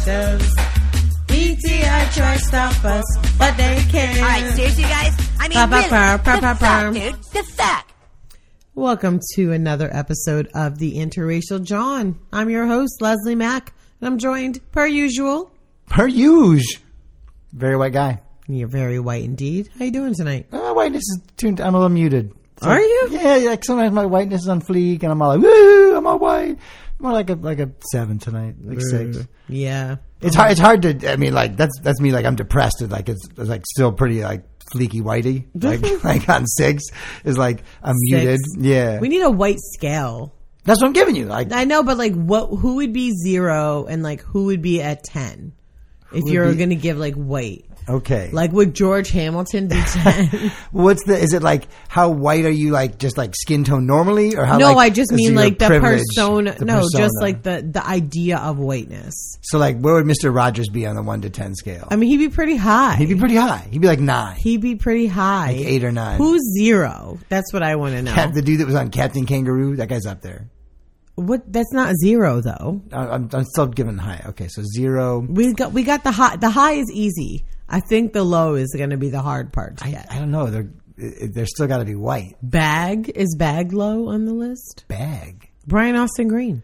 detectives. BTI try to stop us, but they can't. All right, seriously, guys? I mean, really, the fact, dude. The fact. Welcome to another episode of The Interracial John. I'm your host, Leslie Mack, and I'm joined, per usual. Per usual. Very white guy. You're very white indeed. How you doing tonight? My whiteness is tuned. I'm a little muted. So, are you? Yeah, like sometimes my whiteness is on fleek, and I'm all like, woo, I'm all white. More like a 7 tonight, like 6. Yeah. It's hard. It's hard to. I mean, like that's me. Like I'm depressed. Like it's like still pretty like fleeky whitey. Like on 6 is like I'm 6. muted. Yeah. We need a white scale. That's what I'm giving you. Like I know, but like who would be 0 and like who would be at 10 if you're going to give like white? Okay. Like would George Hamilton be 10? Is it like how white are you, like just like skin tone normally, or how? No, like, I just mean like the persona. Just persona. like the idea of whiteness. So like where would Mr. Rogers be on the 1 to 10 scale? I mean, he'd be pretty high. He'd be pretty high. He'd be like 9. He'd be pretty high. Like 8 or 9. Who's 0? That's what I want to know. The dude that was on Captain Kangaroo, that guy's up there. What? That's not 0 though. I'm still giving high. Okay, so 0. We got the high. The high is easy. I think the low is going to be the hard part to get. I don't know. They're still got to be white. Bag is Bag low on the list? Bag. Brian Austin Green.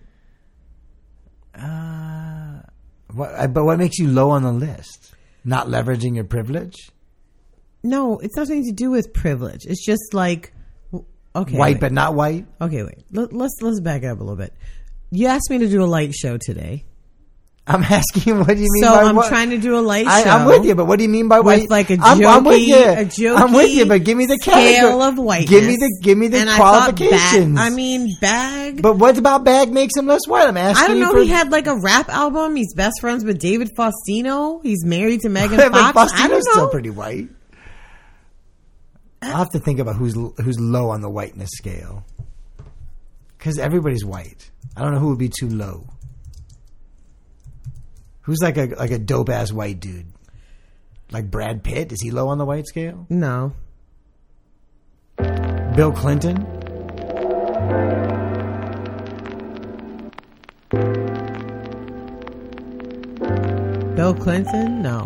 But what makes you low on the list? Not leveraging your privilege? No, it's nothing to do with privilege. It's just like okay, white wait. but not white. Okay, wait. Let's back up a little bit. You asked me to do a light show today. I'm asking you, what do you mean so by I'm what? trying to do a light show. I'm with you, but what do you mean by white? With like a I'm with you. jokey I'm with you, but give me the scale of whiteness. Give me the and qualifications. Bag. But what about Bag makes him less white? I'm asking. I don't know. You He had like a rap album. He's best friends with David Faustino. He's married to Megan But Fox. I don't know. Faustino's still pretty white. I'll have to think about who's low on the whiteness scale, because everybody's white. I don't know who would be too low. Who's like a dope ass white dude? Like Brad Pitt? Is he low on the white scale? No. Bill Clinton? Bill Clinton? No.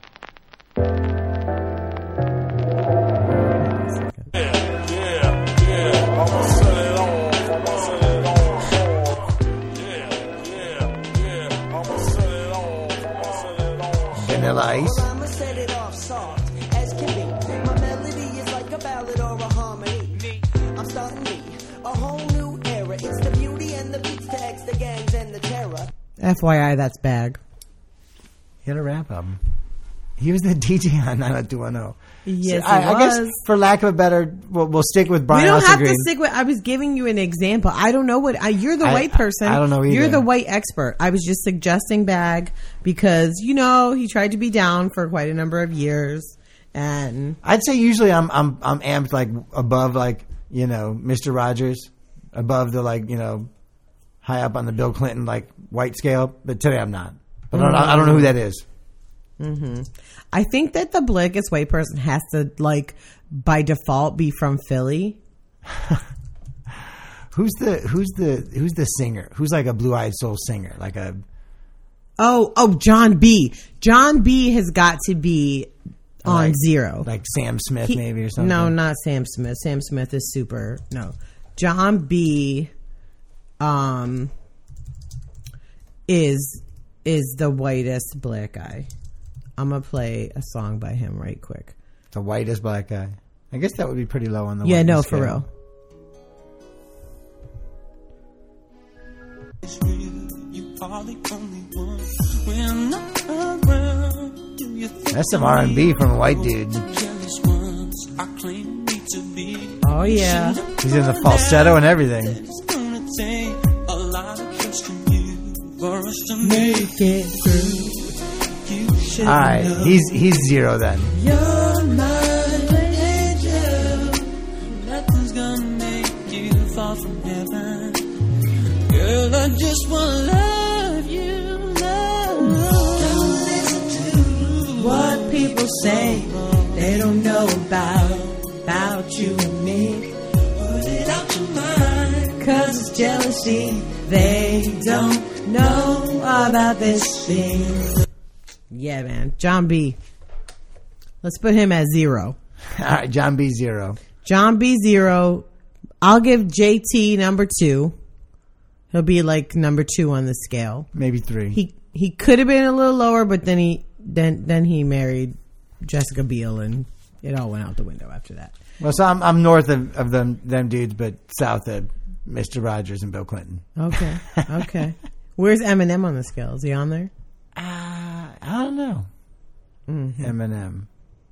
Vanilla Ice? I'ma set it off soft as can be. My melody is like a ballad or a harmony. I'm starting me a whole new era. It's the beauty and the beats to X, the gangs and the terror. FYI, that's Bag. He had a rap album. He was the DJ on 90210. Yes, so I guess, for lack of a better, we'll stick with Brian. We don't Austin have Green. to stick with. I was giving you an example. I don't know what. You're the white person. I don't know either. You're the white expert. I was just suggesting Bag because he tried to be down for quite a number of years, and I'd say usually I'm amped like above like Mr. Rogers, above the like high up on the Bill Clinton like white scale, but today I'm not. But I don't know who that is. Mm-hmm. I think that the blackest white person has to like by default be from Philly. Who's the singer? Who's like a blue-eyed soul singer? Like a John B. John B has got to be on like, 0. Like Sam Smith maybe or something. No, not Sam Smith. Sam Smith is super. No, John B. Is the whitest black guy. I'm going to play a song by him right quick. The whitest black guy. I guess that would be pretty low on the Yeah, no, scale. for real. It's real, you are the only one. When I'm not around, do you think That's some R&B from a white dude. jealous ones I claim me to be? Oh, yeah. He's in the falsetto and everything. It's gonna take a lot of trust from you for us to make it through. All right, he's 0 then. You're my angel. Nothing's gonna make you fall from heaven. Girl, I just wanna love you, love. Don't listen to What people say they don't know about you and me. Put it out your mind. 'Cause it's jealousy they don't know about this thing. Yeah, man. John B. Let's put him at 0. All right, John B. 0. John B. 0. I'll give JT number 2. He'll be like number 2 on the scale. Maybe 3. He could have been a little lower, but then he married Jessica Biel, and it all went out the window after that. Well, so I'm north of them dudes, but south of Mr. Rogers and Bill Clinton. Okay. Okay. Where's Eminem on the scale? Is he on there? I don't know. Mm-hmm. Eminem.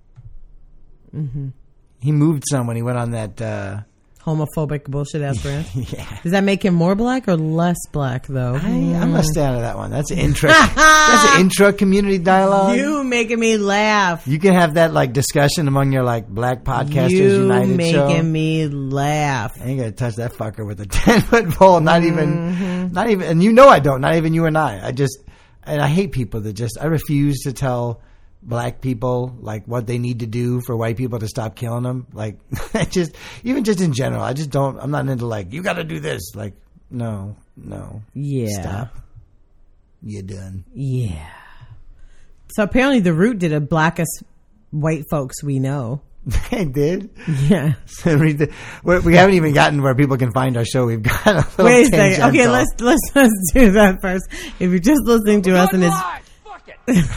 Mm-hmm. He moved some when he went on that homophobic bullshit ass rant. Yeah. Does that make him more black or less black though? I'm a stand of that one. That's an intra community dialogue. You making me laugh. You can have that like discussion among your like Black Podcasters United making show. me laugh. I ain't gonna touch that fucker with a 10-foot pole. Not even, and you know I don't. Not even you and I. And I hate people that I refuse to tell Black people like what they need to do for white people to stop killing them. Like, even just in general, I'm not into like, you got to do this. Like, no. Yeah. Stop. You're done. Yeah. So apparently The Root did a blackest white folks we know. They did? Yeah. We haven't even gotten where people can find our show. We've got a little Wait a second. Okay, tangential. let's do that first. If you're just listening to us and it's Fuck it. Do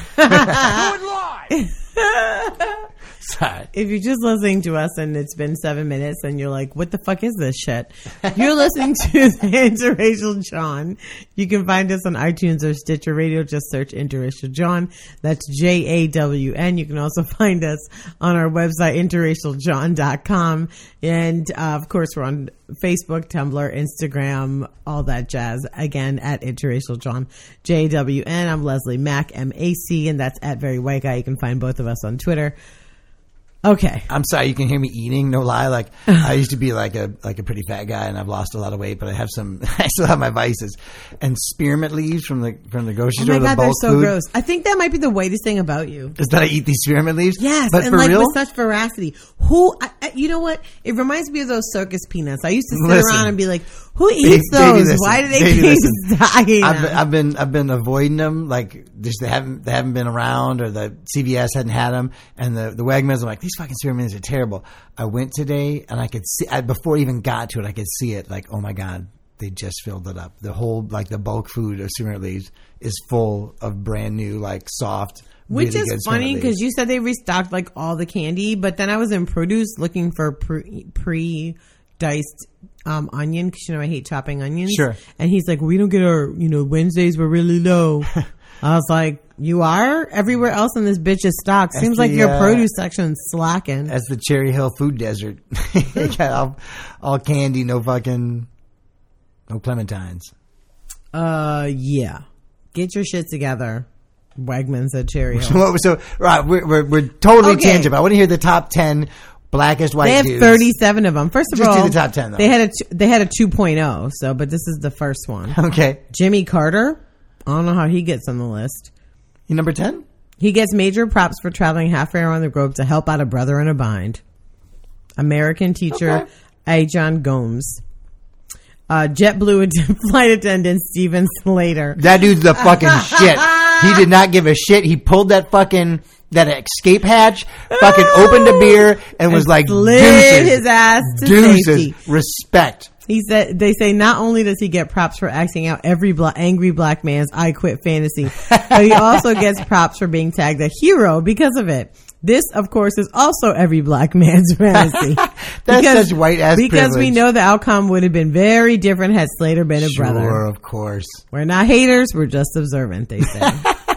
it live. Sorry. if you're just listening to us and it's been 7 minutes and you're like, what the fuck is this shit? You're listening to the Interracial John. You can find us on iTunes or Stitcher Radio. Just search Interracial John. That's JAWN. You can also find us on our website, interracialjohn.com. And of course, we're on Facebook, Tumblr, Instagram, all that jazz. Again, at Interracial John, JAWN. I'm Leslie Mack, MAC, and that's at Very White Guy. You can find both of us on Twitter. Okay. I'm sorry, you can hear me eating, no lie. Like, I used to be like a pretty fat guy and I've lost a lot of weight, but I still have my vices. And spearmint leaves from the grocery store. Oh my God, the they're bulk so food, gross. I think that might be the whitest thing about you. is that I eat these spearmint leaves. Yes, but and for like real, with such veracity. You know what? It reminds me of those circus peanuts. I used to sit Listen. around and be like, who eats Baby, those? listen. Why do they Baby, taste listen. dying? I've been avoiding them. Like, just they haven't been around, or the CVS hadn't had them, and the Wegmans. I'm like, these fucking spearmint leaves are terrible. I went today and I could see, before I even got to it, I could see it. Like, oh my God, they just filled it up. The whole, like, the bulk food of spearmint leaves is full of brand new, like, soft, Which really is good funny spearmint because leaves. you said they restocked like all the candy, but then I was in produce looking for pre-diced onion because I hate chopping onions. Sure. And he's like, we don't get our Wednesdays were really low. I was like, you are? Everywhere else in this bitch is stocked. Seems like your produce section's slacking. That's the Cherry Hill food desert. They got all candy, no clementines. Yeah. Get your shit together. Wegmans at Cherry Hill. So right, we're totally Okay. tangent. I want to hear the top 10 blackest white They have dudes. 37 of them. First of Just all, do the top 10 though. they had a 2.0. So, but this is the first one. Okay, Jimmy Carter. I don't know how he gets on the list. you number 10? He gets major props for traveling halfway around the globe to help out a brother in a bind. American teacher Ajon Gomes. JetBlue flight attendant Steven Slater. That dude's the fucking shit. He did not give a shit. He pulled that escape hatch, fucking opened a beer, and was like, slid deuces, his ass to deuces, safety. respect. He said, they say not only does he get props for acting out every angry black man's I quit fantasy, but he also gets props for being tagged a hero because of it. This, of course, is also every black man's fantasy. That's such white ass Because we privilege. know the outcome would have been very different had Slater been a brother. Sure, of course. We're not haters, we're just observant, they say.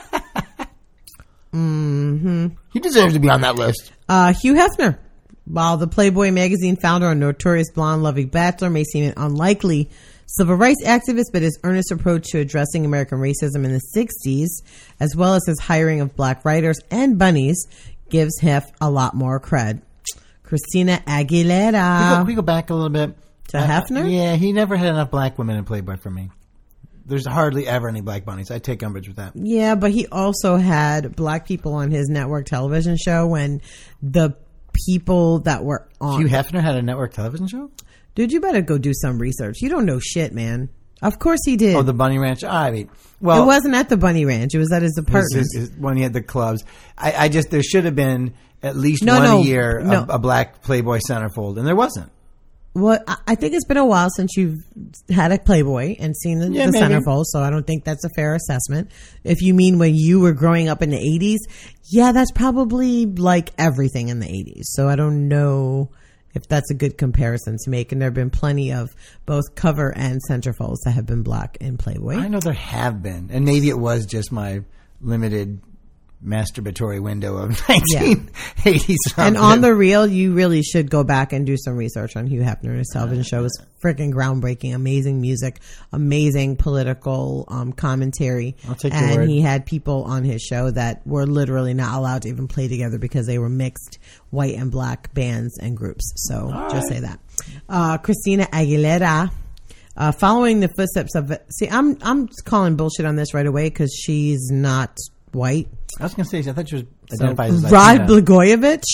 He deserves to be on that list. Hugh Hefner. While the Playboy magazine founder and notorious blonde Lovey Bachelor may seem an unlikely civil rights activist, but his earnest approach to addressing American racism in the 60s, as well as his hiring of black writers and bunnies, gives Hef a lot more cred. Christina Aguilera. We go back a little bit. To Hefner? Yeah, he never had enough black women in Playboy for me. There's hardly ever any black bunnies. I take umbrage with that. Yeah, but he also had black people on his network television show when the people that were on... Hugh Hefner had a network television show? Dude, you better go do some research. You don't know shit, man. Of course he did. Oh, the Bunny Ranch. I mean, well, it wasn't at the Bunny Ranch. It was at his apartment. When he had the clubs. I just, there should have been at least one a year, a black Playboy centerfold, and there wasn't. Well, I think it's been a while since you've had a Playboy and seen the centerfold, so I don't think that's a fair assessment. If you mean when you were growing up in the 80s, yeah, that's probably like everything in the 80s. So I don't know if that's a good comparison to make. And there have been plenty of both cover and centerfolds that have been black in Playboy. I know there have been, and maybe it was just my limited masturbatory window of 1980 something. And on the real, you really should go back and do some research on Hugh Hefner and his television show. It was freaking groundbreaking, amazing music, amazing political commentary. I'll take your word. And he had people on his show that were literally not allowed to even play together because they were mixed white and black bands and groups. So just say that. Christina Aguilera. Following the footsteps of, I'm calling bullshit on this right away because she's not white. I was going to say, I thought she was identified as Rod Blagojevich.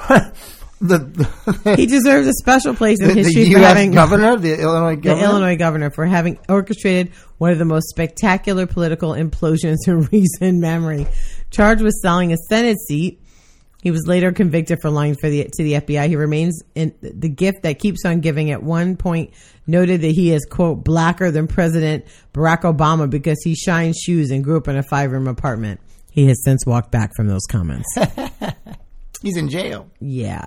He deserves a special place in history for having the Illinois governor for having orchestrated one of the most spectacular political implosions in recent memory. Charged with selling a Senate seat, he was later convicted for lying to the FBI. He remains in the gift that keeps on giving. At one point, noted that he is, quote, blacker than President Barack Obama because he shines shoes and grew up in a 5-room apartment. He has since walked back from those comments. He's in jail. Yeah.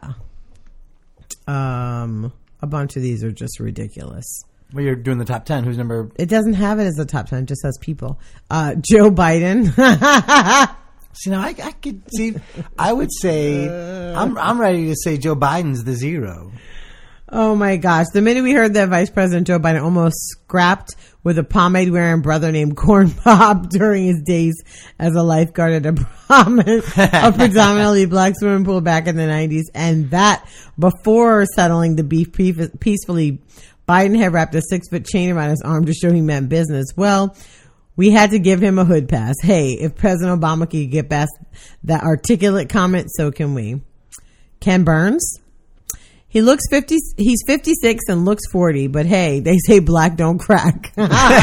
A bunch of these are just ridiculous. Well, you're doing the top 10. Who's number? It doesn't have it as a top 10. It just says people. Joe Biden. See, now I could see. I would say I'm ready to say Joe Biden's the zero. Oh my gosh! The minute we heard that Vice President Joe Biden almost scrapped with a pomade-wearing brother named Corn Bob during his days as a lifeguard at a predominantly black swimming pool back in the 90s, and that before settling the beef peacefully, Biden had wrapped a 6-foot chain around his arm to show he meant business. Well, we had to give him a hood pass. Hey, if President Obama could get past that articulate comment, so can we. Ken Burns. He looks 50. He's 56 and looks 40, but hey, they say black don't crack.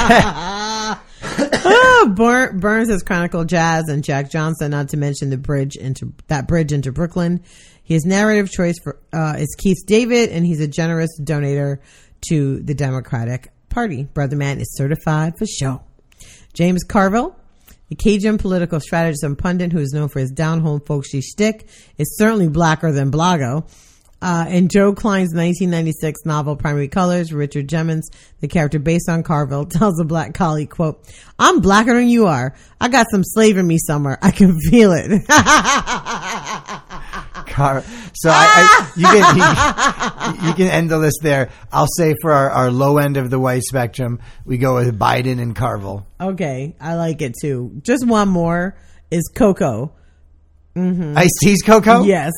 Burns has chronicled jazz and Jack Johnson, not to mention the bridge into Brooklyn. His narrative choice is Keith David, and he's a generous donator to the Democratic Party. Brother Man is certified for show. James Carville, a Cajun political strategist and pundit who is known for his down-home folksy shtick, is certainly blacker than Blago. In Joe Klein's 1996 novel Primary Colors, Richard Jemmons, the character based on Carville, tells a black colleague, quote, I'm blacker than you are. I got some slave in me somewhere. I can feel it. So you can end the list there. I'll say for our low end of the white spectrum, we go with Biden and Carville. Okay, I like it too. Just one more is Coco. Mm-hmm. Ice-T's Coco? Yes.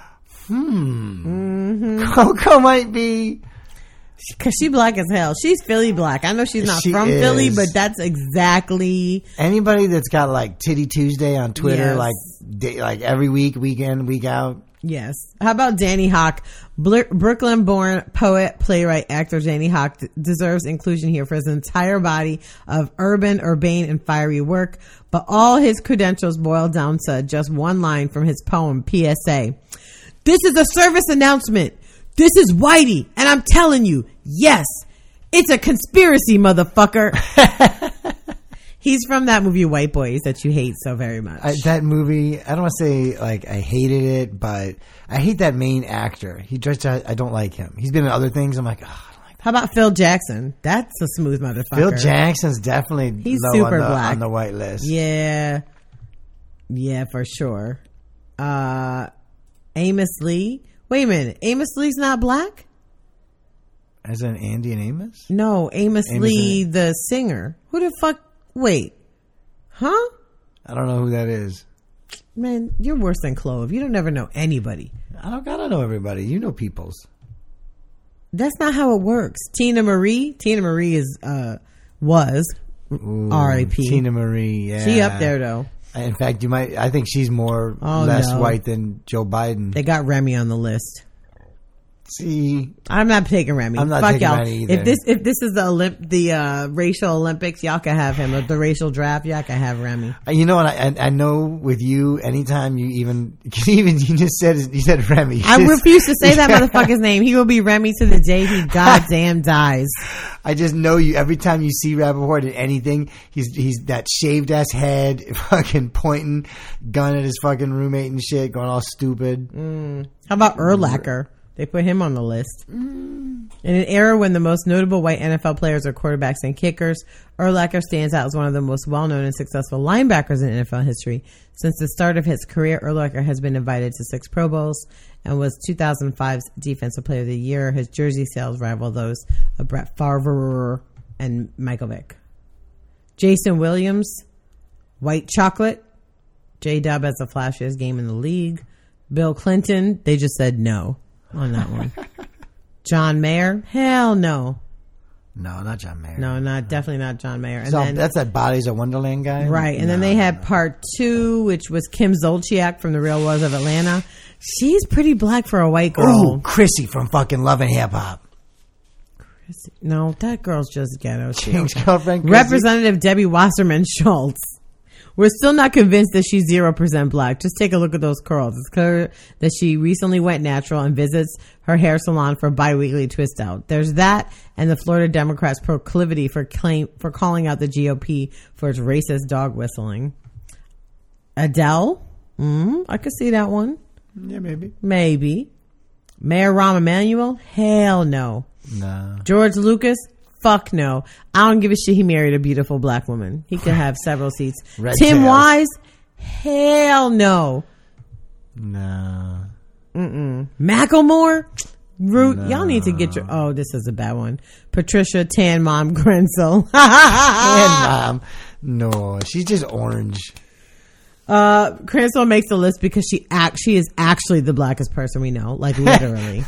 Coco might be, because she black as hell. She's Philly black. I know she's not from Philly, but that's exactly anybody that's got like Titty Tuesday on Twitter, yes. like every week, weekend, week out. Yes. How about Danny Hawk? Brooklyn-born poet, playwright, actor Danny Hawk deserves inclusion here for his entire body of urban, urbane, and fiery work. But all his credentials boil down to just one line from his poem, PSA. This is a service announcement. This is Whitey, and I'm telling you, yes, it's a conspiracy, motherfucker. He's from that movie White Boys that you hate so very much. That movie, I don't want to say like I hated it, but I hate that main actor. I don't like him. He's been in other things. I'm like, oh, I don't like that. How about Phil Jackson? That's a smooth motherfucker. Phil Jackson's definitely low super on the white list. Yeah, for sure. Amos Lee. Wait a minute. Amos Lee's not black? As in Andy and Amos? No, Amos Lee, the singer. Who the fuck? Wait. Huh? I don't know who that is. Man, you're worse than Clove. You don't ever know anybody. I don't gotta know everybody. You know peoples. That's not how it works. Tina Marie is, was R.I.P. Tina Marie, yeah. She up there though. In fact, I think she's less white than Joe Biden. They got Remy on the list. See, I'm not taking Remy. I'm not Fuck taking y'all. Remy either. If this is the racial Olympics, y'all can have him. Or the racial draft, y'all can have Remy. you know what? I know with you, anytime you just said Remy. I refuse to say that motherfucker's name. He will be Remy to the day he goddamn dies. I just know you. Every time you see Rappaport in anything, he's that shaved ass head, fucking pointing, gun at his fucking roommate and shit, going all stupid. How about Urlacher? They put him on the list. In an era when the most notable white NFL players are quarterbacks and kickers, Urlacher stands out as one of the most well-known and successful linebackers in NFL history. Since the start of his career, Urlacher has been invited to 6 Pro Bowls and was 2005's Defensive Player of the Year. His jersey sales rival those of Brett Favre and Michael Vick. Jason Williams, White Chocolate. J-Dub has the flashiest game in the league. Bill Clinton, they just said no on that one. John Mayer, hell no. No, not John Mayer. No, definitely not John Mayer. And So then, that's that Bodies of Wonderland guy? right. And then they had part 2, which was Kim Zolciak from The Real World of Atlanta. She's pretty black for a white girl. Oh, Chrissy from fucking Love and Hip Hop. No, that girl's just ghetto. She Change don't- girlfriend. Chrissy. Representative Debbie Wasserman Schultz. We're still not convinced that she's 0% black. Just take a look at those curls. It's clear that she recently went natural and visits her hair salon for bi-weekly twist out. There's that and the Florida Democrats' proclivity for calling out the GOP for its racist dog whistling. Adele? I could see that one. Yeah, maybe. Maybe. Mayor Rahm Emanuel? Hell no. No. George Lucas? Fuck no. I don't give a shit he married a beautiful black woman. He could have several seats. Red Tim tails. Wise? Hell no. No. Macklemore? Root. Y'all need to get your... Oh, this is a bad one. Patricia Tan Mom Grenzel. And Mom. No, she's just orange. Cransell makes the list because she is actually the blackest person we know. Like, literally.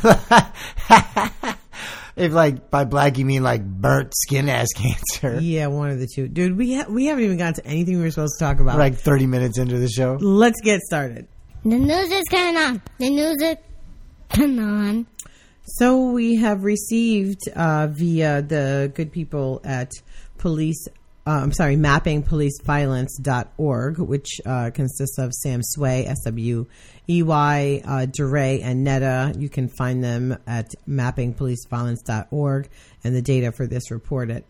If like by black you mean like burnt skin ass cancer. Yeah, one of the two. Dude, we haven't even gotten to anything we were supposed to talk about. Like 30 minutes into the show. Let's get started. The news is coming on. The news is coming on. So we have received via the good people at mappingpoliceviolence.org, which consists of Sam Sway, SWEY, DeRay, and Netta. You can find them at mappingpoliceviolence.org, and the data for this report at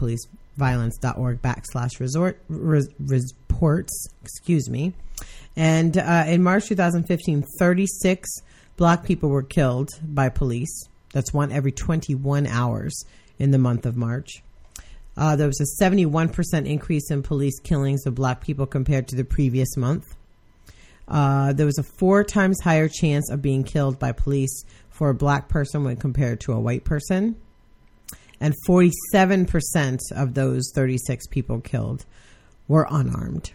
mappingpoliceviolence.org/reports. Excuse me. And in March 2015, 36 black people were killed by police. That's one every 21 hours in the month of March. There was a 71% increase in police killings of black people compared to the previous month. There was a 4 times higher chance of being killed by police for a black person when compared to a white person. And 47% of those 36 people killed were unarmed.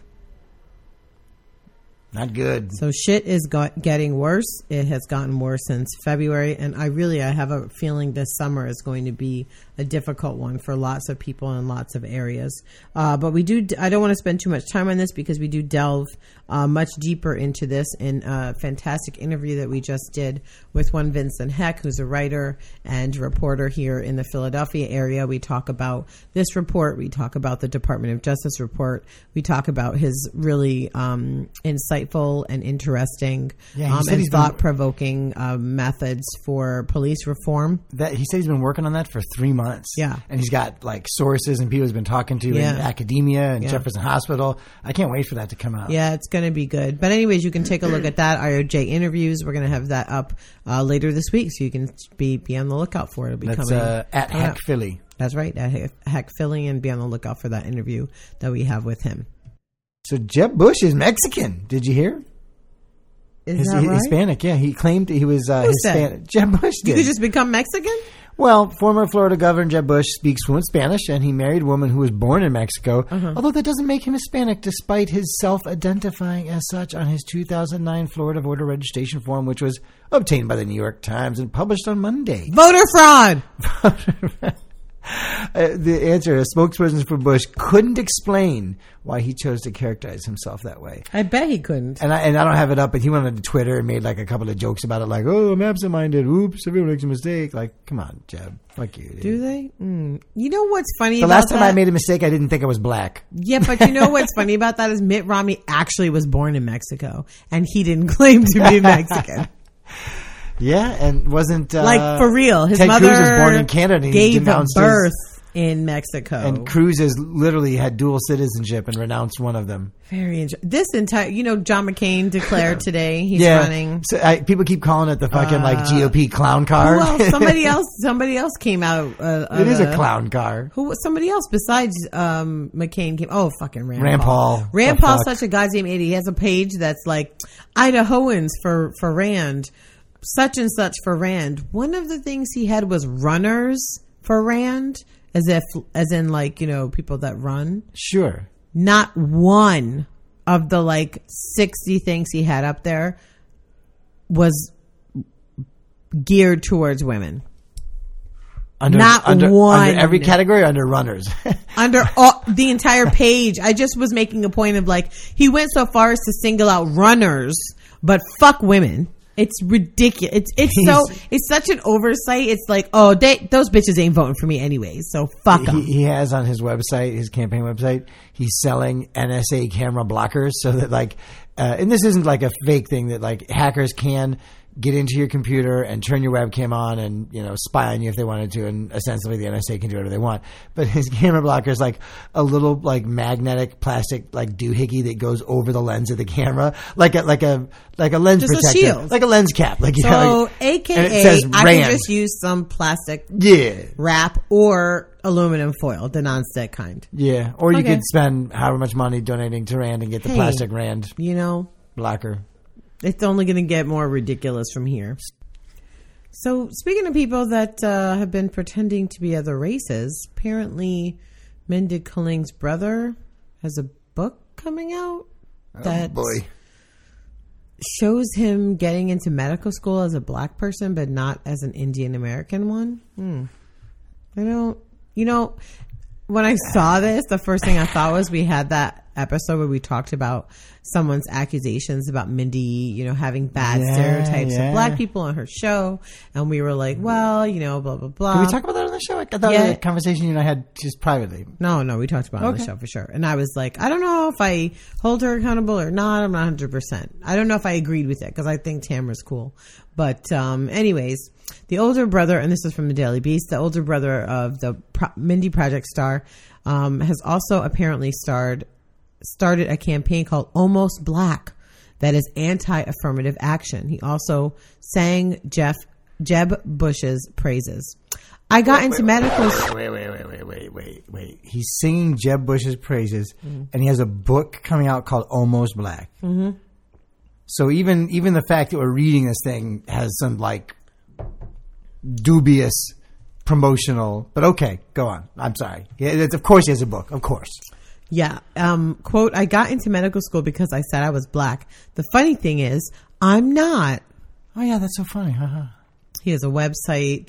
Not good. So shit is getting worse. It has gotten worse since February, and I have a feeling this summer is going to be a difficult one for lots of people in lots of areas. But I don't want to spend too much time on this because we do delve much deeper into this in a fantastic interview that we just did with one Vincent Heck, who's a writer and reporter here in the Philadelphia area. We talk about this report. We talk about the Department of Justice report. We talk about his really insightful and interesting and thought-provoking methods for police reform. That he said he's been working on that for 3 months. Yeah. And he's got like sources and people he's been talking to in academia and Jefferson Hospital. I can't wait for that to come out. Yeah, it's going to be good. But anyways, you can take a look at that. IOJ interviews. We're going to have that up later this week, so you can be on the lookout for it. It'll be That's coming at Heck Philly. That's right, at Heck Philly, and be on the lookout for that interview that we have with him. So Jeb Bush is Mexican. Did you hear? Is that right? Hispanic, yeah. He claimed he was Hispanic. Jeb Bush did. You could just become Mexican? Well, former Florida Governor Jeb Bush speaks fluent Spanish, and he married a woman who was born in Mexico, although that doesn't make him Hispanic, despite his self-identifying as such on his 2009 Florida voter registration form, which was obtained by the New York Times and published on Monday. Voter fraud! The answer, a spokesperson for Bush couldn't explain why he chose to characterize himself that way. I bet he couldn't. And I don't have it up, but he went on to Twitter and made like a couple of jokes about it, like, "Oh, I'm absent-minded. Oops, everyone makes a mistake." Like, come on, Jeb. Fuck you, dude. Do they? You know what's funny The about last time that? I made a mistake, I didn't think I was black. Yeah, but you know what's funny about that is Mitt Romney actually was born in Mexico, and he didn't claim to be Mexican. Yeah, and wasn't Like, for real. His Ted mother Cruz was born in Canada. And he gave denounced birth in Mexico. and Cruz has literally had dual citizenship and renounced one of them. Very interesting. This entire, John McCain declared today he's running. So people keep calling it the fucking GOP clown car. Well, somebody else came out. It is a clown car. Somebody else besides McCain came. Oh, fucking Rand Paul. Rand Paul's such a goddamn idiot. He has a page that's like Idahoans for Rand, such and such for Rand. One of the things he had was runners for Rand, as in like, people that run. Sure. Not one of the like 60 things he had up there was geared towards women. Under every category, under runners. Under the entire page. I just was making a point of like, he went so far as to single out runners, but fuck women. It's ridiculous. It's such an oversight. It's like, those bitches ain't voting for me anyway, so fuck them. He has on his website, his campaign website, he's selling NSA camera blockers so that like, and this isn't like a fake thing that like hackers can get into your computer and turn your webcam on and, spy on you if they wanted to. And ostensibly the NSA can do whatever they want. But his camera blocker is like a little like magnetic plastic like doohickey that goes over the lens of the camera. Like a lens just protector. A shield. Like a lens cap. Like, so AKA I can just use some plastic wrap or aluminum foil, the non-stick kind. Yeah. Or you could spend however much money donating to Rand and get the plastic Rand blocker. It's only going to get more ridiculous from here. So, speaking of people that have been pretending to be other races, apparently Mindy Kaling's brother has a book coming out that shows him getting into medical school as a black person, but not as an Indian American one. When I saw this, the first thing I thought was we had that episode where we talked about someone's accusations about Mindy, having bad stereotypes of black people on her show. And we were like, well, blah, blah, blah. Did we talk about that on the show? I thought that was a conversation you and I had just privately. No, we talked about it on the show for sure. And I was like, I don't know if I hold her accountable or not. I'm not 100%. I don't know if I agreed with it because I think Tamara's cool. But anyways, the older brother, and this is from the Daily Beast, the older brother of the Mindy Project star has also apparently started a campaign called Almost Black that is anti-affirmative action. He also sang Jeb Bush's praises. I got into medical... Wait. He's singing Jeb Bush's praises, and he has a book coming out called Almost Black. Mm-hmm. So even the fact that we're reading this thing has some, like, dubious promotional... But okay, go on. I'm sorry. Of course he has a book. Of course. Yeah. Quote, I got into medical school because I said I was black. The funny thing is, I'm not. Oh, yeah, that's so funny. He has a website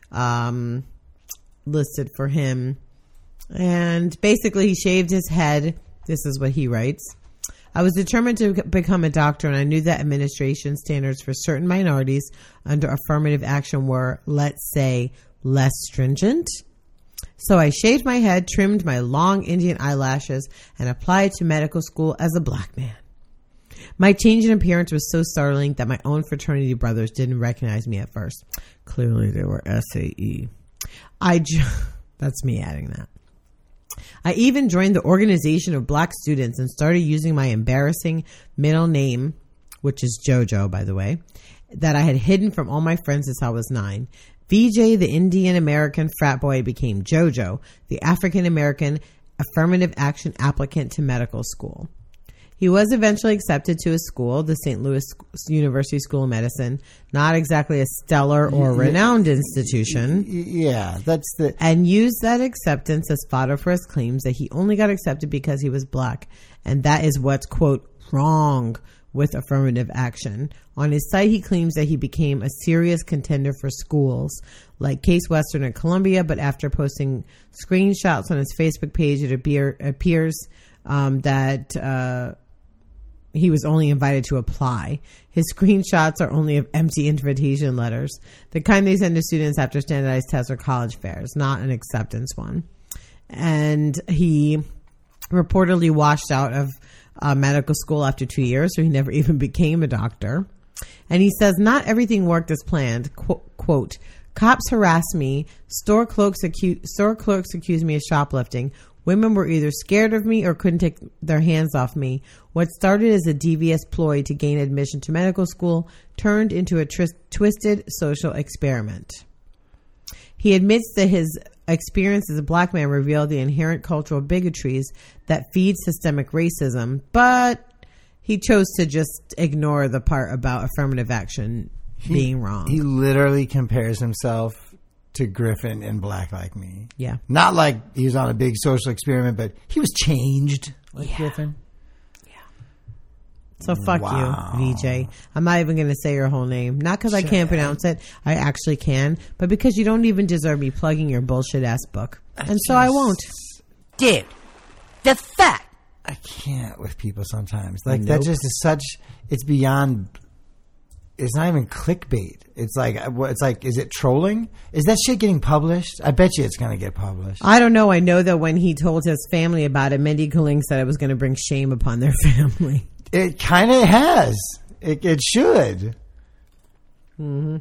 listed for him. And basically, he shaved his head. This is what he writes. I was determined to become a doctor, and I knew that administration standards for certain minorities under affirmative action were, let's say, less stringent. So I shaved my head, trimmed my long Indian eyelashes, and applied to medical school as a black man. My change in appearance was so startling that my own fraternity brothers didn't recognize me at first. Clearly, they were SAE. That's me adding that. I even joined the Organization of Black Students and started using my embarrassing middle name, which is JoJo, by the way, that I had hidden from all my friends since I was 9. VJ, the Indian American frat boy, became JoJo, the African American affirmative action applicant to medical school. He was eventually accepted to a school, the St. Louis University School of Medicine, not exactly a stellar or renowned institution. Yeah, that's the... And used that acceptance as fodder for his claims that he only got accepted because he was black. And that is what's, quote, wrong with affirmative action. On his site, he claims that he became a serious contender for schools like Case Western and Columbia, but after posting screenshots on his Facebook page, it appears that he was only invited to apply. His screenshots are only of empty invitation letters, the kind they send to students after standardized tests or college fairs, not an acceptance one. And he reportedly washed out of medical school after 2 years, so he never even became a doctor. And he says, not everything worked as planned. Quote, cops harassed me, store clerks accused me of shoplifting. Women were either scared of me or couldn't take their hands off me. What started as a devious ploy to gain admission to medical school turned into a twisted social experiment. He admits that his experience as a black man revealed the inherent cultural bigotries that feed systemic racism, but he chose to just ignore the part about affirmative action being wrong. He literally compares himself to Griffin in Black Like Me. Yeah. Not like he was on a big social experiment, but he was changed like Griffin. So fuck you, VJ. I'm not even going to say your whole name. Not because I can't pronounce it. I actually can. But because you don't even deserve me plugging your bullshit ass book. And so I won't. Dude, the fact. I can't with people sometimes. Like, that just is such... It's beyond... It's not even clickbait. It's like, is it trolling? Is that shit getting published? I bet you it's going to get published. I don't know. I know that when he told his family about it, Mindy Kaling said it was going to bring shame upon their family. It kind of has. It should. Mm-hmm.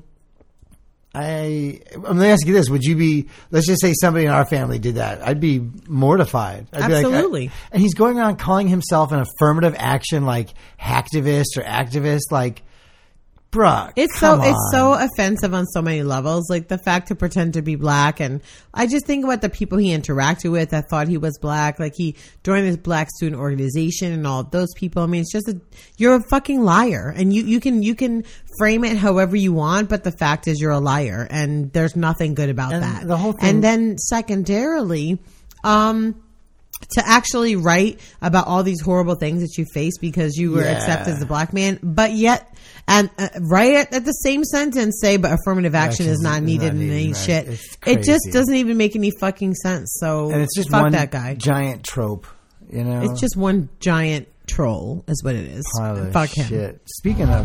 Let me ask you this. Would you be, let's just say somebody in our family did that. I'd be mortified. I'd Absolutely. Be like, and he's going around calling himself an affirmative action, like, hacktivist or activist, like, bruh, it's so offensive on so many levels. Like the fact to pretend to be black, and I just think about the people he interacted with that thought he was black. Like he joined this black student organization and all of those people. I mean, it's just you're a fucking liar, and you can frame it however you want, but the fact is you're a liar, and there's nothing good about that. The whole thing, and then secondarily, to actually write about all these horrible things that you face because you were accepted as a black man, but yet, and right at the same sentence say, but affirmative action is not needed in any shit. It just doesn't even make any fucking sense. So, and it's just fuck one that guy. Giant trope, you know? It's just one giant troll is what it is. Fuck him. Shit. Speaking of,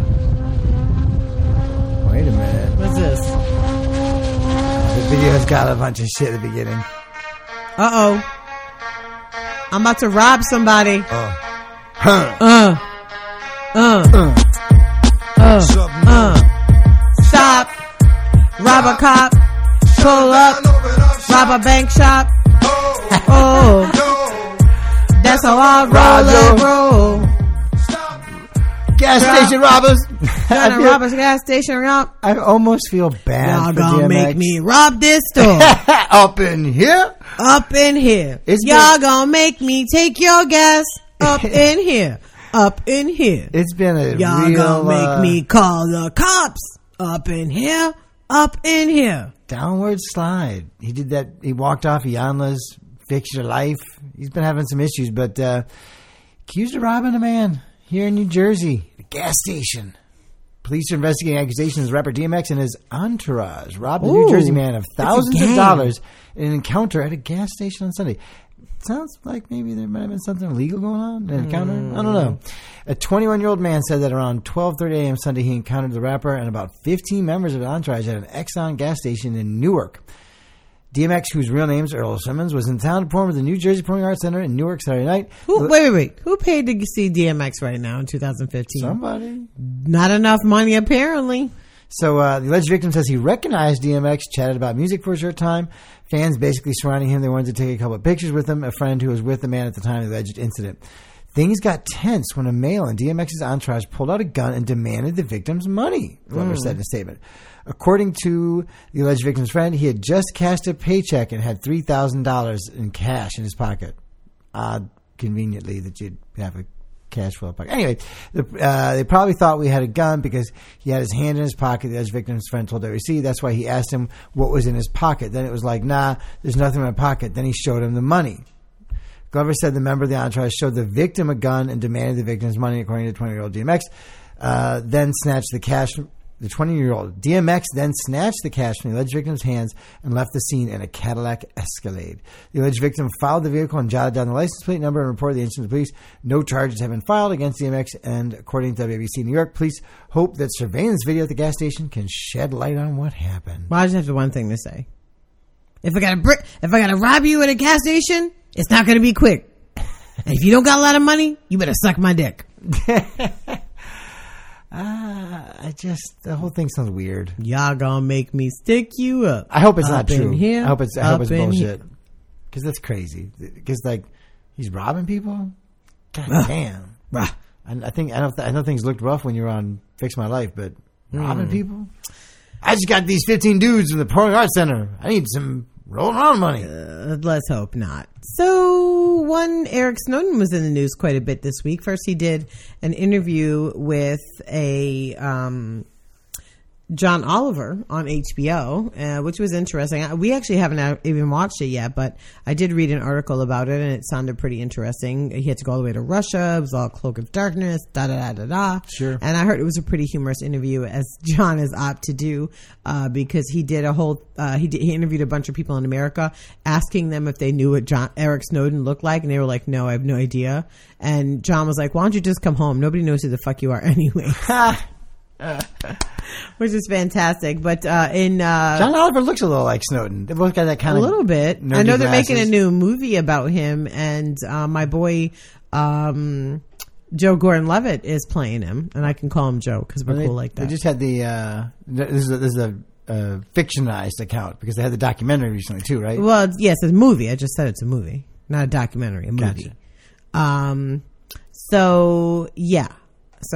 wait a minute. What's this? The video's got a bunch of shit at the beginning. Uh-oh. I'm about to rob somebody. Stop. Rob a cop. Pull up. Rob a bank shop. Oh. That's how I roll. Gas station robbers. Gonna rob a gas station rob. I almost feel bad Y'all for gonna DMX. make me rob this store. Up in here? Up in here. It's Y'all gonna make me take your gas. Up in here. Up in here. It's been a Y'all real... gonna make me call the cops. Up in here. Up in here. Downward slide. He did that. He walked off Iyanla's Fix Your Life. He's been having some issues, but accused of robbing a man here in New Jersey, a gas station. Police are investigating accusations of rapper DMX and his entourage robbed a New Jersey man of thousands of dollars in an encounter at a gas station on Sunday. Sounds like maybe there might have been something illegal going on in an encounter. I don't know. A 21-year-old man said that around 12:30 a.m. Sunday he encountered the rapper and about 15 members of the entourage at an Exxon gas station in Newark. DMX, whose real name is Earl Simmons, was in town to perform at the New Jersey Performing Arts Center in Newark Saturday night. Wait. Who paid to see DMX right now in 2015? Somebody. Not enough money, apparently. So the alleged victim says he recognized DMX, chatted about music for a short time. Fans basically surrounding him. They wanted to take a couple of pictures with him. A friend who was with the man at the time of the alleged incident. Things got tense when a male in DMX's entourage pulled out a gun and demanded the victim's money, Glover said in a statement. According to the alleged victim's friend, he had just cashed a paycheck and had $3,000 in cash in his pocket. Conveniently that you'd have a cash flow pocket. Anyway, they probably thought we had a gun because he had his hand in his pocket. The alleged victim's friend told WC. That's why he asked him what was in his pocket. Then it was like, nah, there's nothing in my pocket. Then he showed him the money. Glover said the member of the entourage showed the victim a gun and demanded the victim's money, according to 20-year-old DMX. Then snatched the cash. The 20-year-old DMX then snatched the cash from the alleged victim's hands and left the scene in a Cadillac Escalade. The alleged victim followed the vehicle and jotted down the license plate number and reported the incident to police. No charges have been filed against DMX, and according to WABC New York, police hope that surveillance video at the gas station can shed light on what happened. Well, I just have one thing to say. If I gotta rob you at a gas station, it's not gonna be quick. And if you don't got a lot of money, you better suck my dick. The whole thing sounds weird. Y'all gonna make me stick you up. I hope it's not Up in true. here, I hope it's up in bullshit. Because that's crazy. Because like he's robbing people. God damn. Rah. I know things looked rough when you were on Fix My Life, but robbing people. I just got these 15 dudes from the Performing Arts Center. I need some rolling around money. Let's hope not. So, Eric Snowden was in the news quite a bit this week. First, he did an interview with a John Oliver on HBO, which was interesting. We actually haven't even watched it yet, but I did read an article about it, and it sounded pretty interesting. He had to go all the way to Russia. It was all Cloak of Darkness, da-da-da-da-da. Sure. And I heard it was a pretty humorous interview, as John is apt to do, because he did he interviewed a bunch of people in America, asking them if they knew what Eric Snowden looked like, and they were like, no, I have no idea. And John was like, why don't you just come home? Nobody knows who the fuck you are anyway. Which is fantastic. But John Oliver looks a little like Snowden. They both got that kind a of little bit. nerdy I know they're glasses. making a new movie about him, and my boy Joe Gordon-Levitt is playing him, and I can call him Joe because we're cool like that. They just had the this is a fictionized account because they had the documentary recently too, right? Well, yes, it's a movie. I just said it's a movie, not a documentary. A movie. Gotcha. So yeah. So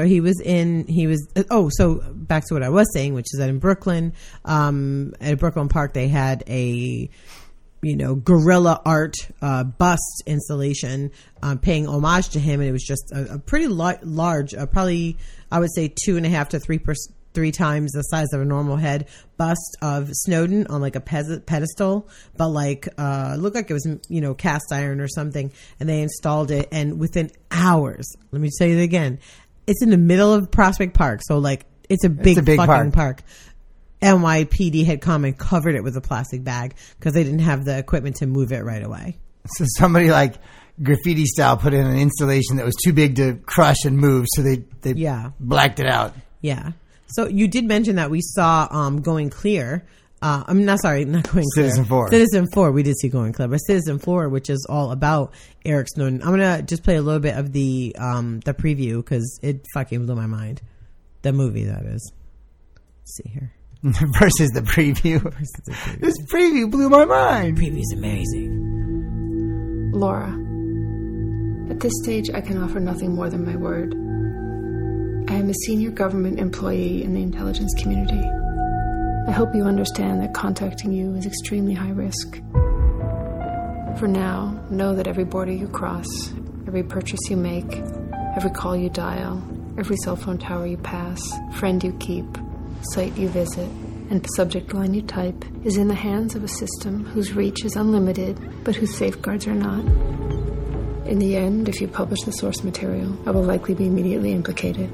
so back to what I was saying, which is that in Brooklyn, at Brooklyn Park, they had a, guerrilla art, bust installation, paying homage to him. And it was just a pretty large, probably, I would say 2.5 to 3 times the size of a normal head bust of Snowden on like a pedestal, but like, looked like it was, cast iron or something. And they installed it. And within hours, let me say it again, it's in the middle of Prospect Park, so like it's a big fucking park. NYPD had come and covered it with a plastic bag because they didn't have the equipment to move it right away. So somebody like graffiti style put in an installation that was too big to crush and move, so they blacked it out. Yeah. So you did mention that we saw Going Clear. Not Going Clear. Citizen 4. Citizen 4. We did see Going Clear, but Citizen 4, which is all about Eric Snowden. I'm gonna just play a little bit of the preview because it fucking blew my mind. The movie, that is. Let's see here. Versus the preview. This preview blew my mind. The preview's amazing. Laura, at this stage, I can offer nothing more than my word. I am a senior government employee in the intelligence community. I hope you understand that contacting you is extremely high risk. For now, know that every border you cross, every purchase you make, every call you dial, every cell phone tower you pass, friend you keep, site you visit, and subject line you type is in the hands of a system whose reach is unlimited, but whose safeguards are not. In the end, if you publish the source material, I will likely be immediately implicated.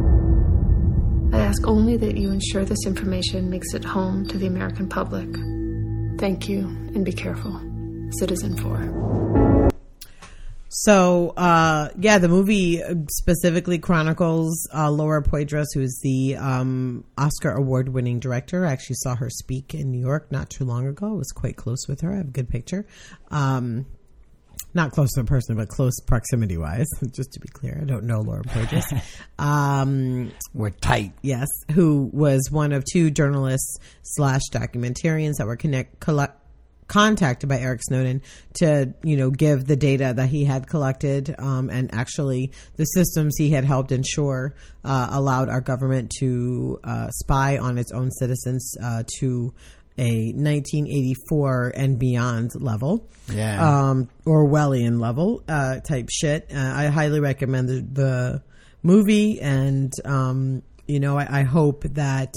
I ask only that you ensure this information makes it home to the American public. Thank you, and be careful. Citizen 4. So, the movie specifically chronicles Laura Poitras, who is the Oscar award-winning director. I actually saw her speak in New York not too long ago. I was quite close with her. I have a good picture. Not close to a person, but close proximity-wise, just to be clear. I don't know Laura Poitras. We're tight. Yes, who was one of 2 journalists / documentarians that were contacted by Eric Snowden to, give the data that he had collected, and actually the systems he had helped ensure allowed our government to spy on its own citizens to a 1984 and beyond level, Orwellian level type shit. I highly recommend the movie, and I hope that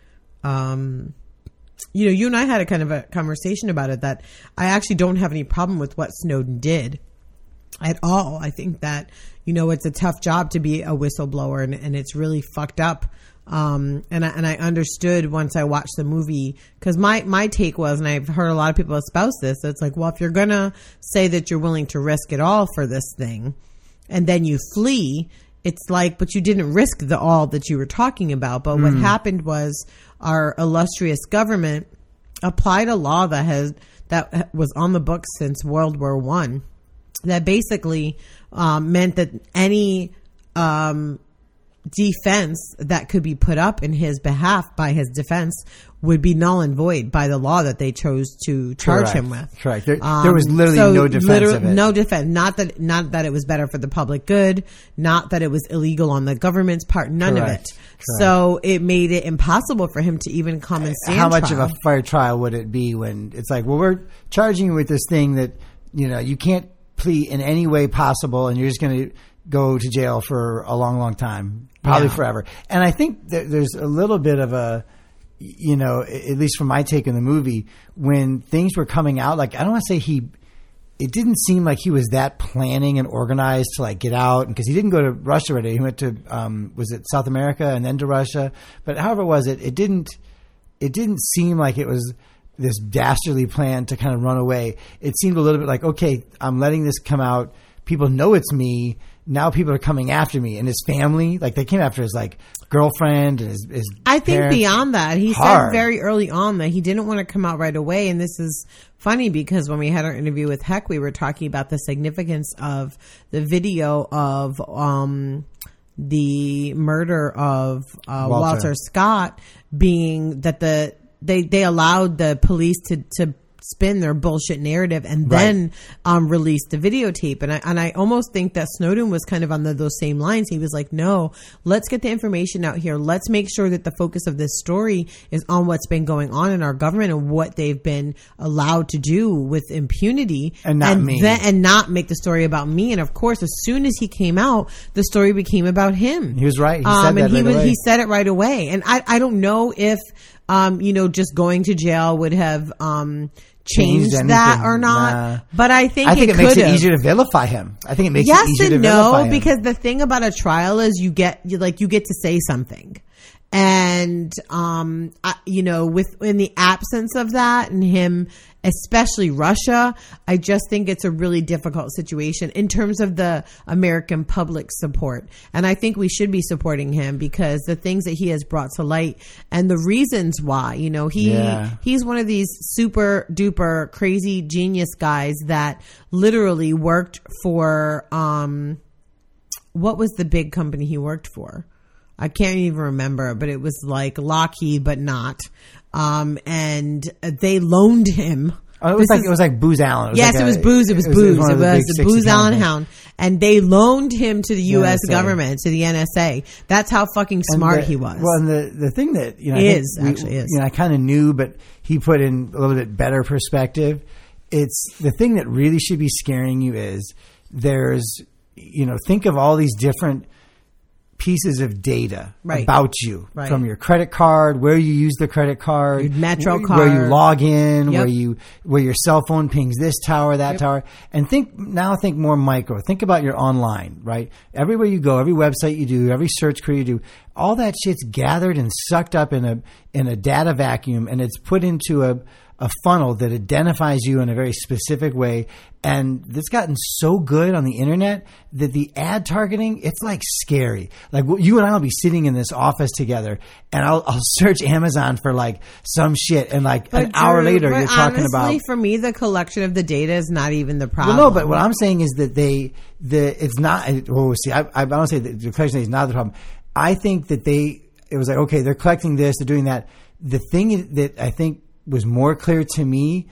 you and I had a kind of a conversation about it, that I actually don't have any problem with what Snowden did. at all. I think that, you know, it's a tough job to be a whistleblower, and it's really fucked up. And I understood once I watched the movie, because my take was, and I've heard a lot of people espouse this, it's like, well, if you're going to say that you're willing to risk it all for this thing and then you flee, it's like, but you didn't risk the all that you were talking about. But what happened was our illustrious government applied a law that was on the books since World War I, that basically meant that any defense that could be put up in his behalf by his defense would be null and void by the law that they chose to charge him with. Correct. There was literally no defense of it. No defense. Not that it was better for the public good. Not that it was illegal on the government's part. None of it. Correct. So it made it impossible for him to even come and stand How much trial. of a fair trial would it be when it's like, well, we're charging you with this thing that, you know, you can't plead in any way possible, and you're just going to go to jail for a long, long time, probably forever. And I think there's a little bit of a, you know, at least from my take in the movie, when things were coming out, like, I don't want to say it didn't seem like he was that planning and organized to like get out, because he didn't go to Russia right away. He went to, was it South America and then to Russia? But however it was, it didn't seem like it was this dastardly plan to kind of run away. It seemed a little bit like, okay, I'm letting this come out. People know it's me. Now people are coming after me, and his family, like they came after his like girlfriend and his I think parents. beyond that, he Hard. said very early on that he didn't want to come out right away. And this is funny because when we had our interview with Heck, we were talking about the significance of the video of the murder of Walter Scott, being that they allowed the police to spin their bullshit narrative and then release the videotape. And I almost think that Snowden was kind of on those same lines. He was like, no, let's get the information out here. Let's make sure that the focus of this story is on what's been going on in our government and what they've been allowed to do with impunity, and not me, and not make the story about me. And of course, as soon as he came out, the story became about him. He was right. He said that right away. He said it right away. And I don't know if you know, just going to jail would have changed that or not. Nah. But I think it makes it easier to vilify him. I think it makes it easier to vilify him. Because the thing about a trial is you get to say something. And, you know, in the absence of that and him, especially Russia, I just think it's a really difficult situation in terms of the American public support. And I think we should be supporting him because the things that he has brought to light and the reasons why, you know, he's one of these super duper crazy genius guys that literally worked for, what was the big company he worked for? I can't even remember, but it was like Lockheed, but not. And they loaned him. Oh, it was like Booz Allen. It was Booz. It was the Booz Allen Hound. And they loaned him to the U.S. government, to the NSA. That's how fucking smart he was. Well, and the thing that, you know, I kind of knew, but he put in a little bit better perspective. It's the thing that really should be scaring you is there's, you know, think of all these different pieces of data about you, from your credit card, where you use the credit card, your Metro card, where you log in, where your cell phone pings this tower, that tower, and think more micro. Think about your online, right? Everywhere you go, every website you do, every search query you do, all that shit's gathered and sucked up in a data vacuum, and it's put into a funnel that identifies you in a very specific way. And it's gotten so good on the internet that the ad targeting, it's like scary. Like you and I will be sitting in this office together and I'll search Amazon for like some shit. And like an hour later, you're talking about. Honestly, for me, the collection of the data is not even the problem. Well, no, but what I'm saying is that it's not, well, see, I don't say that the collection is not the problem. I think that it was like, okay, they're collecting this, they're doing that. The thing that I think was more clear to me,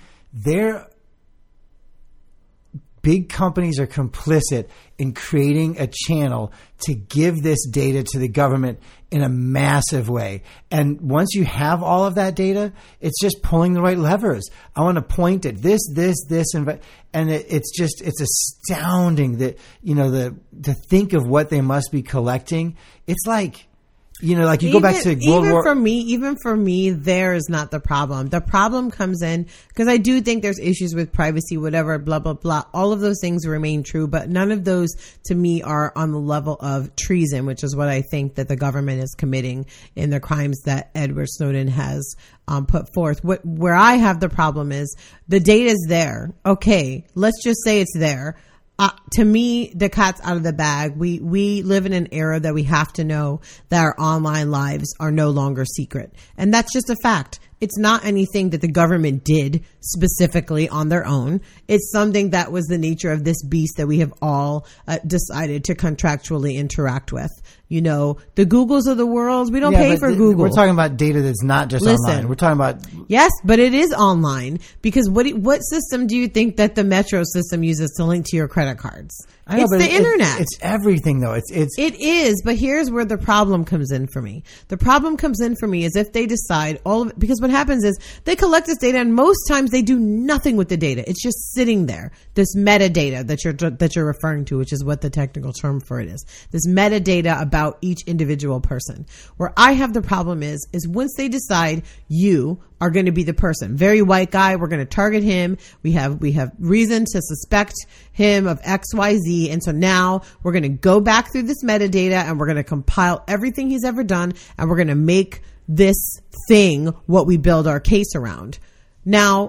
big companies are complicit in creating a channel to give this data to the government in a massive way. And once you have all of that data, it's just pulling the right levers. I want to point at this, and it's astounding that, you know, to think of what they must be collecting. It's like you know, like you go back to World War. Even for me, there is not the problem. The problem comes in because I do think there's issues with privacy, whatever, blah, blah, blah. All of those things remain true, but none of those to me are on the level of treason, which is what I think that the government is committing in the crimes that Edward Snowden has put forth. Where I have the problem is the data is there. Okay, let's just say it's there. To me, the cat's out of the bag. We live in an era that we have to know that our online lives are no longer secret. And that's just a fact. It's not anything that the government did specifically on their own. It's something that was the nature of this beast that we have all decided to contractually interact with. You know, the Googles of the world, we don't pay for Google. We're talking about data that's not just online. We're talking about... Yes, but it is online because what system do you think that the Metro system uses to link to your credit cards? It's the internet. It's everything though. It is, but here's where the problem comes in for me. The problem comes in for me is if they decide all of it, because what happens is they collect this data and most times they do nothing with the data. It's just sitting there. This metadata that you're referring to, which is what the technical term for it is. This metadata about each individual person. Where I have the problem is once they decide you are going to be the person, very white guy, we're going to target him. We have reason to suspect him of XYZ. And so now we're going to go back through this metadata and we're going to compile everything he's ever done. And we're going to make this thing what we build our case around. Now,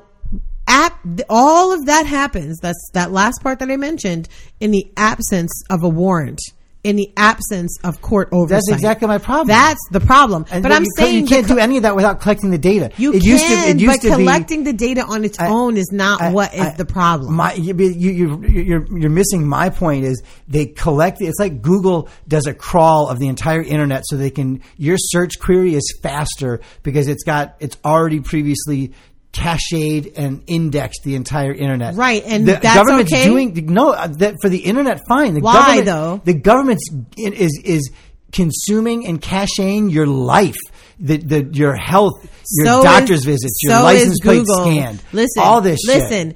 all of that happens. That's that last part that I mentioned in the absence of a warrant. In the absence of court oversight. That's exactly my problem. That's the problem. But I'm saying you can't do any of that without collecting the data. But collecting the data on its own is not what is the problem. You're missing my point. Is they collect? It's like Google does a crawl of the entire internet, so they can. Your search query is faster because it's already previously cached and indexed the entire internet. Right, and the that's government's okay? that for the internet, fine. Why though? The government is consuming and caching your life, your health, your doctor's visits, your license plate scanned. Listen, all this shit. Listen,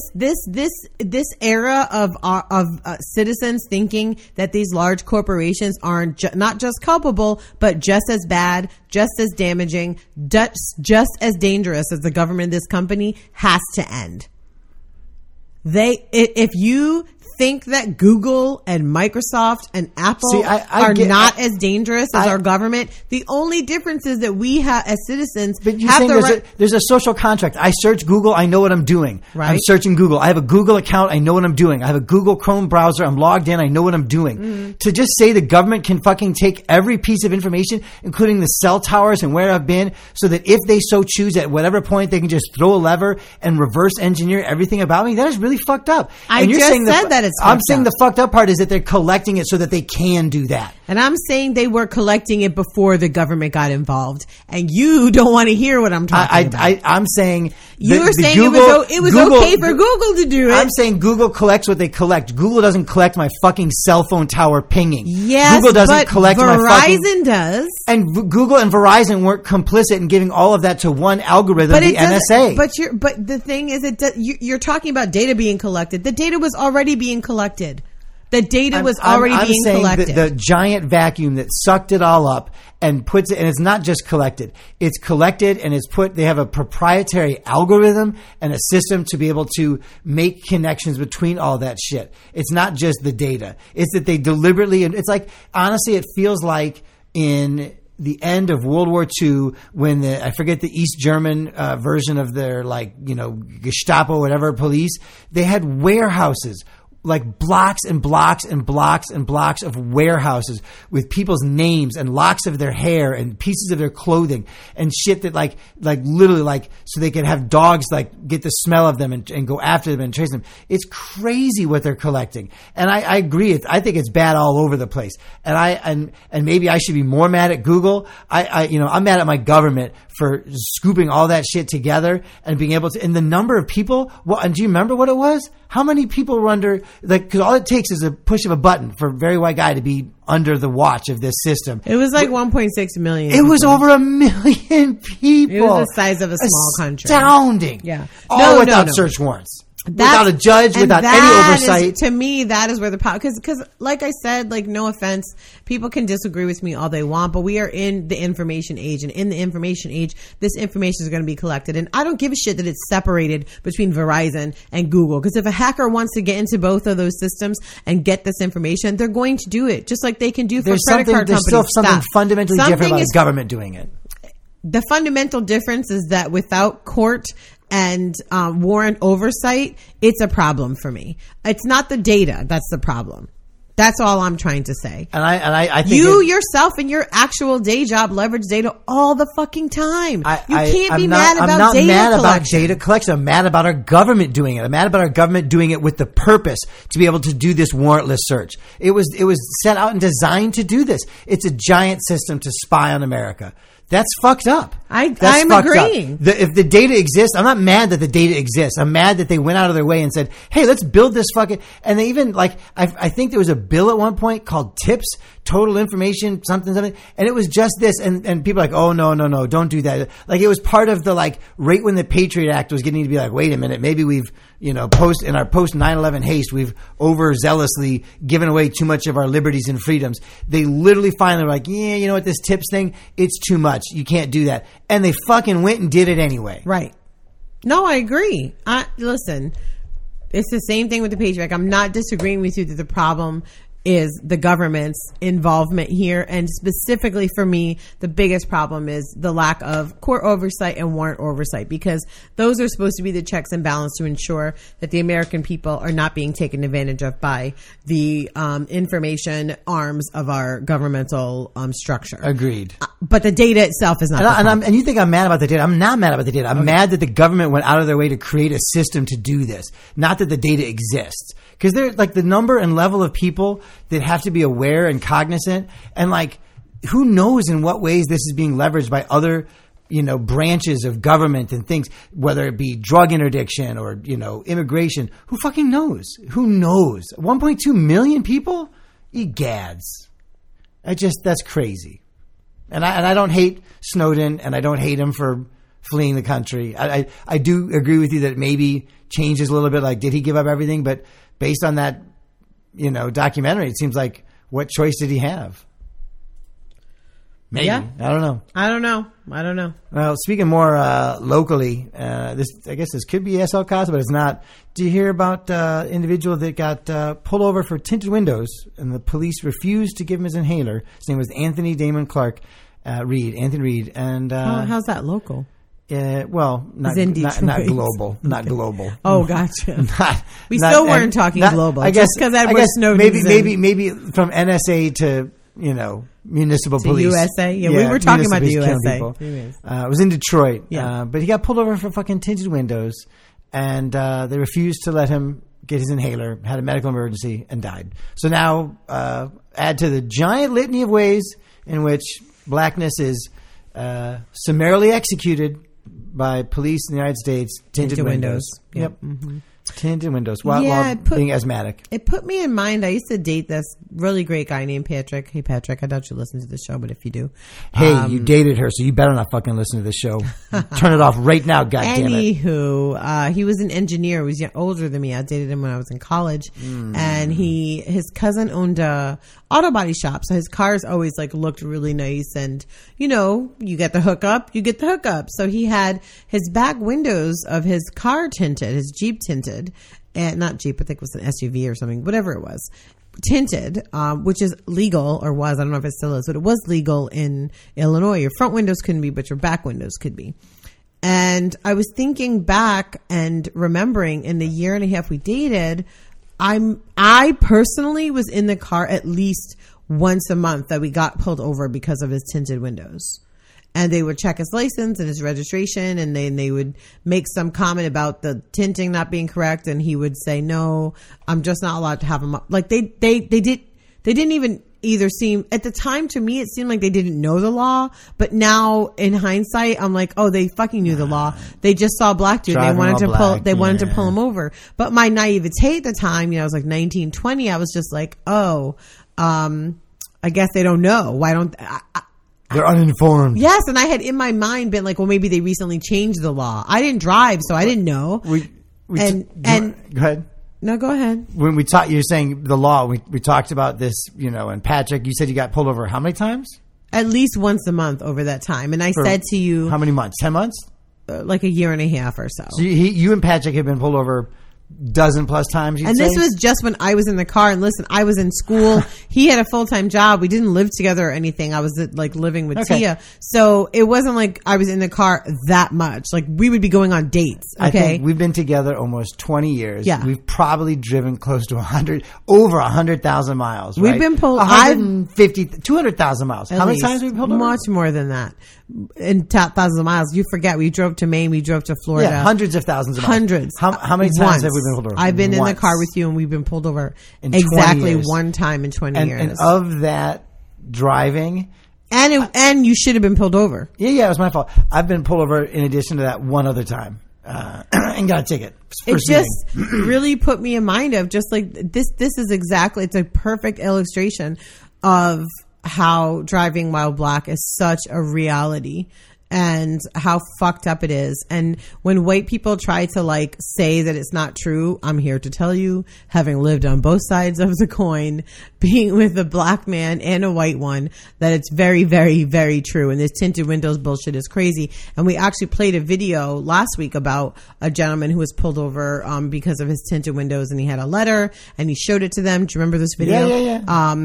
this era of citizens thinking that these large corporations aren't not just culpable, but just as bad, just as damaging, just as dangerous as the government of this company has to end. If you think that Google and Microsoft and Apple are not as dangerous as our government, the only difference is that we have, as citizens, but you're saying there's a social contract. I search Google, I know what I'm doing. Right. I'm searching Google. I have a Google account, I know what I'm doing. I have a Google Chrome browser, I'm logged in, I know what I'm doing. Mm-hmm. To just say the government can fucking take every piece of information, including the cell towers and where I've been, so that if they so choose at whatever point they can just throw a lever and reverse engineer everything about me, that is really fucked up. I'm saying the fucked up part is that they're collecting it so that they can do that. And I'm saying they were collecting it before the government got involved. And you don't want to hear what I'm talking about. I'm saying... You're saying it was okay for Google to do it. I'm saying Google collects what they collect. Google doesn't collect my fucking cell phone tower pinging. Yes, Google doesn't collect Verizon my fucking... does. And Google and Verizon weren't complicit in giving all of that to one algorithm, the NSA. But the thing is, you're talking about data being collected. The data was already being collected. The data was already being collected. The giant vacuum that sucked it all up and puts it, and it's not just collected. It's collected and it's put, they have a proprietary algorithm and a system to be able to make connections between all that shit. It's not just the data. It's that they deliberately, and it's like, honestly, it feels like in the end of World War II, when I forget the East German version of their Gestapo, whatever police, they had warehouses, like blocks and blocks and blocks and blocks of warehouses with people's names and locks of their hair and pieces of their clothing and shit that like literally so they could have dogs get the smell of them and go after them and trace them. It's crazy what they're collecting. And I agree. I think it's bad all over the place. And maybe I should be more mad at Google. I'm mad at my government for scooping all that shit together and being able to, and the number of people, and do you remember what it was? How many people were under, because all it takes is a push of a button for a very white guy to be under the watch of this system. It was like 1.6 million. It was over 1 million people. It was the size of a small country. Astounding. Yeah. All without search warrants. without a judge, without any oversight. To me, that is where the power, because like I said, like, no offense, people can disagree with me all they want, but we are in the information age, and in the information age, this information is going to be collected. And I don't give a shit that it's separated between Verizon and Google, because if a hacker wants to get into both of those systems and get this information, they're going to do it, just like they can do for credit card companies. There's still something fundamentally different about the government doing it. The fundamental difference is that without court and warrant oversight, it's a problem for me. It's not the data that's the problem. That's all I'm trying to say. And I think you yourself in your actual day job leverage data all the fucking time. You can't be mad about data collection. I'm not mad about data collection. I'm mad about our government doing it. I'm mad about our government doing it with the purpose to be able to do this warrantless search. It was set out and designed to do this. It's a giant system to spy on America. That's fucked up. I'm agreeing. If the data exists, I'm not mad that the data exists. I'm mad that they went out of their way and said, hey, let's build this fucking, and they even like, I think there was a bill at one point called TIPS, Total Information, something, and it was just this, and people are like, oh, no, don't do that. Like, it was part of the, like, right when the Patriot Act was getting to be like, wait a minute, maybe we've, in our post 9/11 haste, we've overzealously given away too much of our liberties and freedoms. They literally finally were like, yeah, you know what, this TIPS thing, it's too much. You can't do that. And they fucking went and did it anyway. Right. No, I agree. Listen, it's the same thing with the Patriot Act. I'm not disagreeing with you that the problem is the government's involvement here. And specifically for me, the biggest problem is the lack of court oversight and warrant oversight, because those are supposed to be the checks and balances to ensure that the American people are not being taken advantage of by the information arms of our governmental structure. Agreed. But the data itself is not. And you think I'm mad about the data. I'm not mad about the data. I'm mad that the government went out of their way to create a system to do this. Not that the data exists. Because there's like the number and level of people that have to be aware and cognizant, and like, who knows in what ways this is being leveraged by other, branches of government and things, whether it be drug interdiction or, immigration. Who fucking knows? Who knows? 1.2 million people? Egads. That's crazy. And I don't hate Snowden, and I don't hate him for fleeing the country. I do agree with you that it maybe changes a little bit. Like, did he give up everything? But based on that, documentary, it seems like, what choice did he have? Maybe. Yeah. I don't know. Well, speaking more locally, I guess this could be El Caso, but it's not. Do you hear about individual that got pulled over for tinted windows, and the police refused to give him his inhaler? His name was Anthony Damon Clark Anthony Reed. And how's that local? Well, not global. Not global. Oh, gotcha. We still weren't talking global. I guess because Edward Snowden. Maybe from NSA to municipal police. USA. Yeah, we were talking about the USA. It was in Detroit. Yeah, but he got pulled over for fucking tinted windows, and they refused to let him get his inhaler. Had a medical emergency and died. So now, add to the giant litany of ways in which blackness is summarily executed by police in the United States. Tinted windows. Yep. Mm-hmm. Tinted windows while being asthmatic. It put me in mind. I used to date this really great guy named Patrick. Hey, Patrick, I doubt you listen to the show, but if you do. Hey, you dated her, so you better not fucking listen to the show. Turn it off right now, goddammit. Anywho, he was an engineer. He was older than me. I dated him when I was in college. And his cousin owned a auto body shop, so his cars always looked really nice. And, you get the hookup, you get the hookup. So he had his back windows of his car tinted, his Jeep tinted. And not Jeep, I think it was an SUV or something, whatever it was, tinted, which is legal, or was, I don't know if it still is, but it was legal in Illinois. Your front windows couldn't be, but your back windows could be. And I was thinking back and remembering in the year and a half we dated, I personally was in the car at least once a month that we got pulled over because of his tinted windows. And they would check his license and his registration, and then they would make some comment about the tinting not being correct, and he would say, "No, I'm just not allowed to have them up." Like they didn't even either seem, at the time, to me it seemed like they didn't know the law, but now in hindsight I'm like, oh, they fucking knew the law. They just saw a black dude. They wanted to pull him over. But my naivete at the time, I was like 19, 20, I was just like, oh, I guess they don't know. Why don't they're uninformed. Yes, and I had in my mind been like, well, maybe they recently changed the law. I didn't drive, so I didn't know. Go ahead. No, go ahead. When we talked, you're saying the law. We talked about this, and Patrick, you said you got pulled over how many times? At least once a month over that time. And I said to you, how many months? 10 months? Like a year and a half or so. So you and Patrick have been pulled over dozen plus times, you'd and say? This was just when I was in the car. And listen, I was in school. He had a full-time job. We didn't live together or anything. I was like living with Tia. So it wasn't like I was in the car that much. Like we would be going on dates. Okay. I think we've been together almost 20 years. Yeah. We've probably driven close to over 100,000 miles. We've right? been pulled 200,000 miles. How many times have we pulled over? Much more than that. In thousands of miles. You forget. We drove to Maine. We drove to Florida. Yeah, hundreds of thousands of miles. Hundreds. How many times have we been pulled over? I've been in the car with you and we've been pulled over exactly one time in 20 years. And of that driving... And you should have been pulled over. Yeah, it was my fault. I've been pulled over in addition to that one other time. And got a ticket. It just really put me in mind of just like this is exactly, it's a perfect illustration of how driving while black is such a reality and how fucked up it is. And when white people try to like say that it's not true, I'm here to tell you, having lived on both sides of the coin, being with a black man and a white one, that it's very, very, very true. And this tinted windows bullshit is crazy. And we actually played a video last week about a gentleman who was pulled over because of his tinted windows, and he had a letter and he showed it to them. Do you remember this video? Yeah.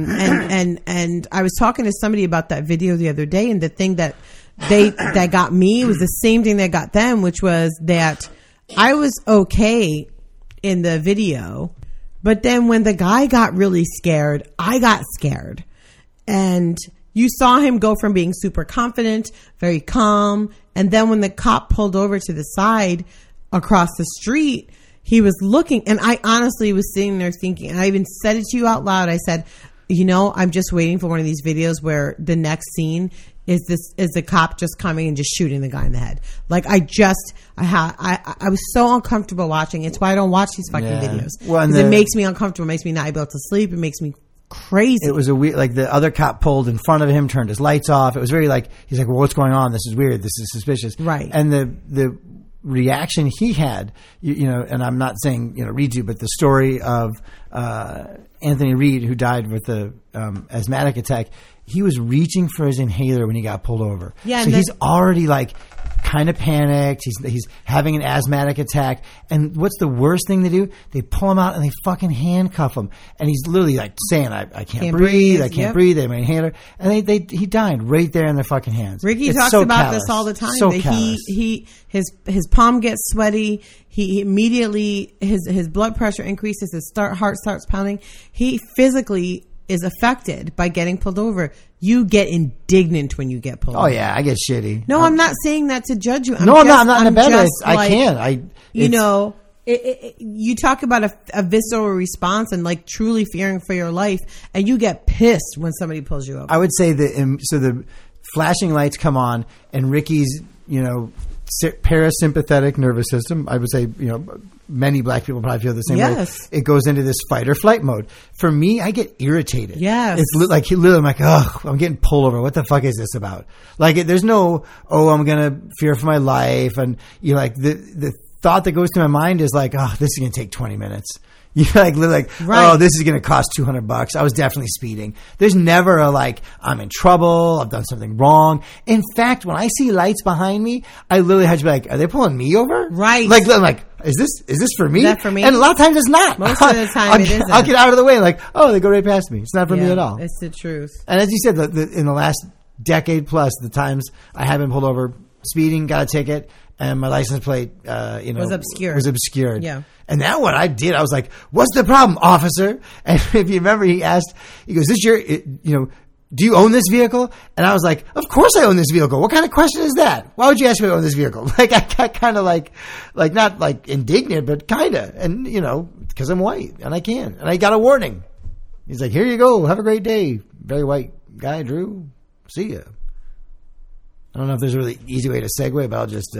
And I was talking to somebody about that video the other day, and the thing that got me was the same thing that got them, which was that I was okay in the video, but then when the guy got really scared, I got scared. And you saw him go from being super confident, very calm, and then when the cop pulled over to the side across the street, he was looking, and I honestly was sitting there thinking, and I even said it to you out loud, I said, I'm just waiting for one of these videos where the next scene is the cop just coming and just shooting the guy in the head. Like I was so uncomfortable watching. It's why I don't watch these fucking videos. Well, because it makes me uncomfortable. It makes me not able to sleep. It makes me crazy. It was a weird, like the other cop pulled in front of him, turned his lights off. It was very like, he's like, well, what's going on? This is weird. This is suspicious. Right. And the reaction he had, and I'm not saying, read you, but the story of, Anthony Reed, who died with the, asthmatic attack, he was reaching for his inhaler when he got pulled over. Yeah, so he's already like kind of panicked. He's having an asthmatic attack. And what's the worst thing to do? They pull him out and they fucking handcuff him. And he's literally like saying, I can't breathe. I can't breathe. They have my inhaler. And he died right there in their fucking hands. Ricky talks about this all the time. So that his palm gets sweaty. He immediately, his blood pressure increases. His heart starts pounding. He physically is affected by getting pulled over. You get indignant when you get pulled over. Oh yeah, I get shitty. No, I'm not saying that to judge you. I'm not in a bad way. I can't. You talk about a visceral response and like truly fearing for your life, and you get pissed when somebody pulls you over. I would say that so the flashing lights come on, and Ricky's parasympathetic nervous system, I would say, many black people probably feel the same way. It goes into this fight or flight mode. For me, I get irritated. Yes. It's like, literally, I'm like, I'm getting pulled over. What the fuck is this about? Like, there's no, I'm going to fear for my life. And the thought that goes to my mind is like, this is going to take 20 minutes. Right. This is going to cost $200. I was definitely speeding. There's never I'm in trouble. I've done something wrong. In fact, when I see lights behind me, I literally have to be like, are they pulling me over? Right. Like, is this for me? Is that for me? And a lot of times it's not. Most of the time it isn't. I'll get out of the way they go right past me. It's not for me at all. It's the truth. And as you said, in the last decade plus, the times I have been pulled over speeding, got a ticket, and my license plate, was obscured. Yeah. And now what I did, I was like, what's the problem, officer? And if you remember, he goes, this your, do you own this vehicle? And I was like, of course I own this vehicle. What kind of question is that? Why would you ask me to own this vehicle? Like, I got kind of like not like indignant, but kind of. And, because I'm white and I can. And I got a warning. He's like, here you go. Have a great day. Very white guy, Drew. See ya. I don't know if there's a really easy way to segue, but I'll just,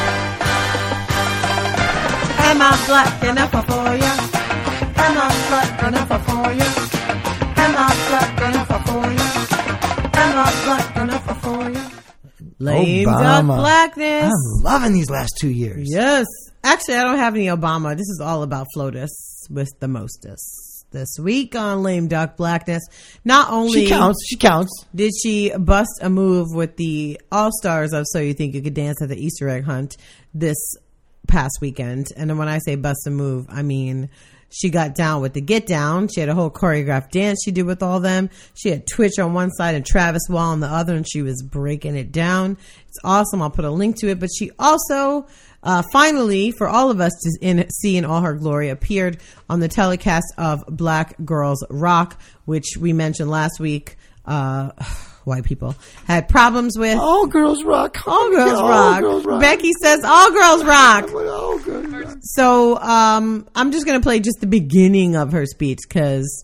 Am I black enough for you? Am I black enough for you? Am I black enough for you? Am I black enough for you? Lame duck blackness. I'm loving these last 2 years. Yes. Actually, I don't have any Obama. This is all about FLOTUS with the mostest. This week on Lame Duck Blackness, not only she counts. did she bust a move with the All-Stars of So You Think You Could Dance at the Easter Egg Hunt this past weekend. And then when I say bust a move, I mean she got down with the Get Down. She had a whole choreographed dance she did with all them. She had Twitch on one side and Travis Wall on the other, and she was breaking it down. It's awesome. I'll put a link to it. But she also finally, for all of us to see in all her glory, appeared on the telecast of Black Girls Rock, which we mentioned last week. White people had problems with. All girls rock. All girls rock. Becky says all girls rock. All girls rock. So I'm just going to play just the beginning of her speech because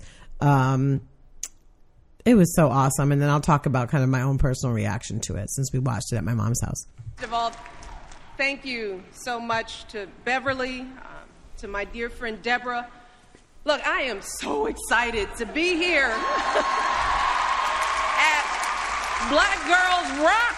it was so awesome. And then I'll talk about kind of my own personal reaction to it since we watched it at my mom's house. First of all, thank you so much to Beverly, to my dear friend Deborah. Look, I am so excited to be here at Black Girls Rock.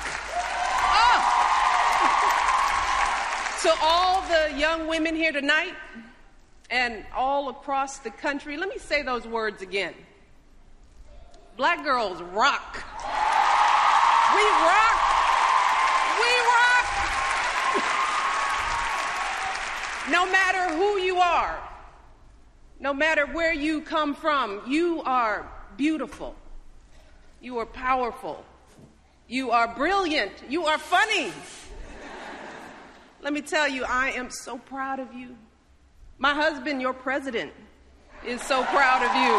Oh. To all the young women here tonight and all across the country, let me say those words again. Black Girls Rock. We rock. We rock. No matter who you are, no matter where you come from, you are beautiful. You are powerful. You are brilliant. You are funny. Let me tell you, I am so proud of you. My husband, your president, is so proud of you.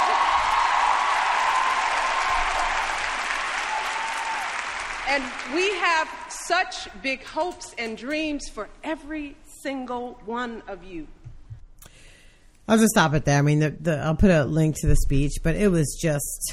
And we have such big hopes and dreams for every single one of you. I'll just stop it there. I mean, I'll put a link to the speech, but it was just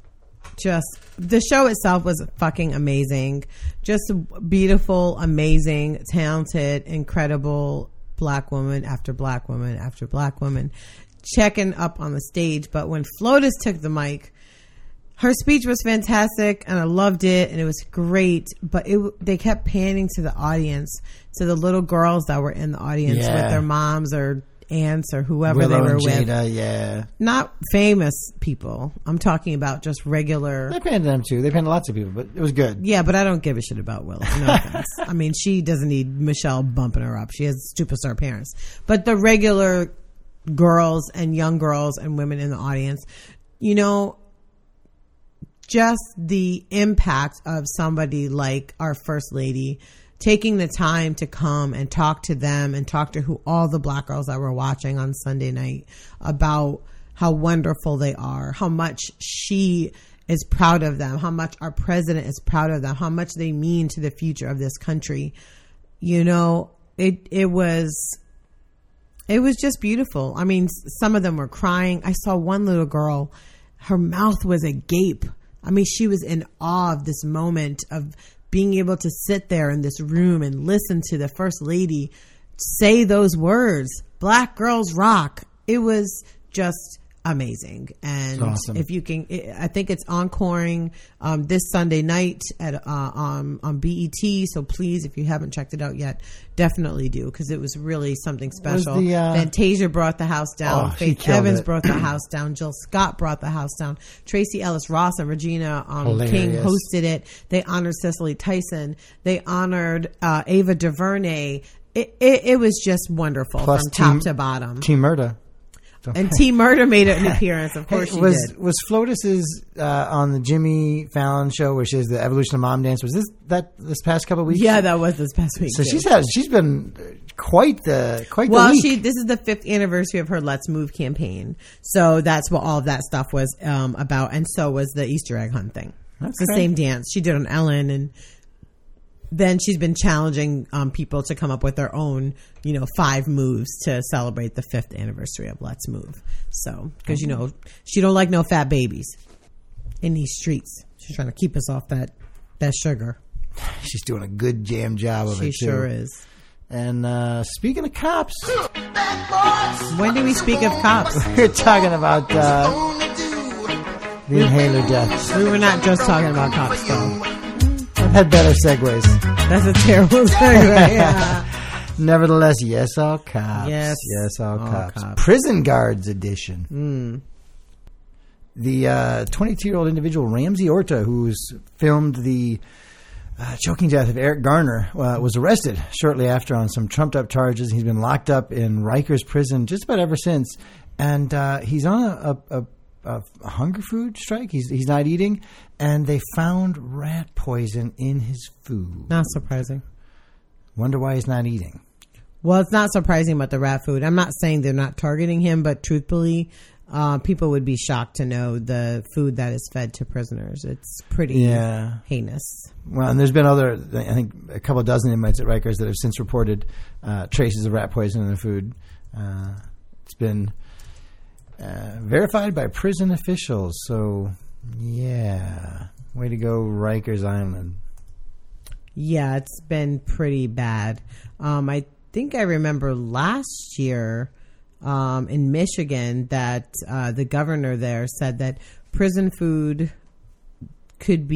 the show itself was fucking amazing. Just a beautiful, amazing, talented, incredible black woman after black woman after black woman checking up on the stage. But when FLOTUS took the mic, her speech was fantastic and I loved it and it was great. But they kept panning to the audience, to the little girls that were in the audience with their moms or aunts or whoever Willow they were and with. Jada, yeah. Not famous people. I'm talking about just regular. They panned them too. They panned lots of people, but it was good. Yeah, but I don't give a shit about Willow. No offense. I mean, she doesn't need Michelle bumping her up. She has superstar parents. But the regular girls and young girls and women in the audience, you know, just the impact of somebody like our First Lady taking the time to come and talk to them and talk to all the black girls that were watching on Sunday night about how wonderful they are, how much she is proud of them, how much our president is proud of them, how much they mean to the future of this country. You know, it was just beautiful. I mean, some of them were crying. I saw one little girl, her mouth was agape. I mean, she was in awe of this moment of being able to sit there in this room and listen to the First Lady say those words, Black Girls Rock. It was just amazing. And awesome. If you can, I think it's encoring this Sunday night at on BET. So please, if you haven't checked it out yet, definitely do, because it was really something special. Fantasia brought the house down. Faith Evans brought the house down. Jill Scott brought the house down. Tracy Ellis Ross and Regina King hosted it. They honored Cicely Tyson. They honored Ava DuVernay. It was just wonderful. Plus from top to bottom. Team Murda. And T Murder made an appearance. Of course, she did. Was FLOTUS's on the Jimmy Fallon show, which is the Evolution of Mom Dance? Was this past couple of weeks? Yeah, that was this past week. So she's been quite the week. This is the 5th anniversary of her Let's Move campaign. So that's what all of that stuff was about, and so was the Easter egg hunt thing. It's the same dance she did on Ellen, and then she's been challenging people to come up with their own, 5 moves to celebrate the 5th anniversary of Let's Move. So, because, she don't like no fat babies in these streets. She's trying to keep us off that sugar. She's doing a good jam job of it, too. She sure is. And speaking of cops. When do we speak of cops? We're talking about the inhaler deaths. We were not just talking about cops, though. I've had better segues. That's a terrible segue. Yeah. Nevertheless, yes, all cops. Yes, all all cops. cops. Prison Guards edition. The 22-year-old individual, Ramsey Orta, who's filmed the choking death of Eric Garner, was arrested shortly after on some trumped-up charges. He's been locked up in Rikers prison just about ever since. And he's on a hunger food strike. He's not eating. And they found rat poison in his food. Not surprising. Wonder why he's not eating. Well, it's not surprising about the rat food. I'm not saying they're not targeting him, but truthfully, people would be shocked to know the food that is fed to prisoners. It's pretty heinous. Well, and there's been other, I think a couple dozen inmates at Rikers that have since reported traces of rat poison in their food. It's been verified by prison officials. So, yeah. Way to go, Rikers Island. Yeah, it's been pretty bad. I think I remember last year in Michigan that the governor there said that prison food could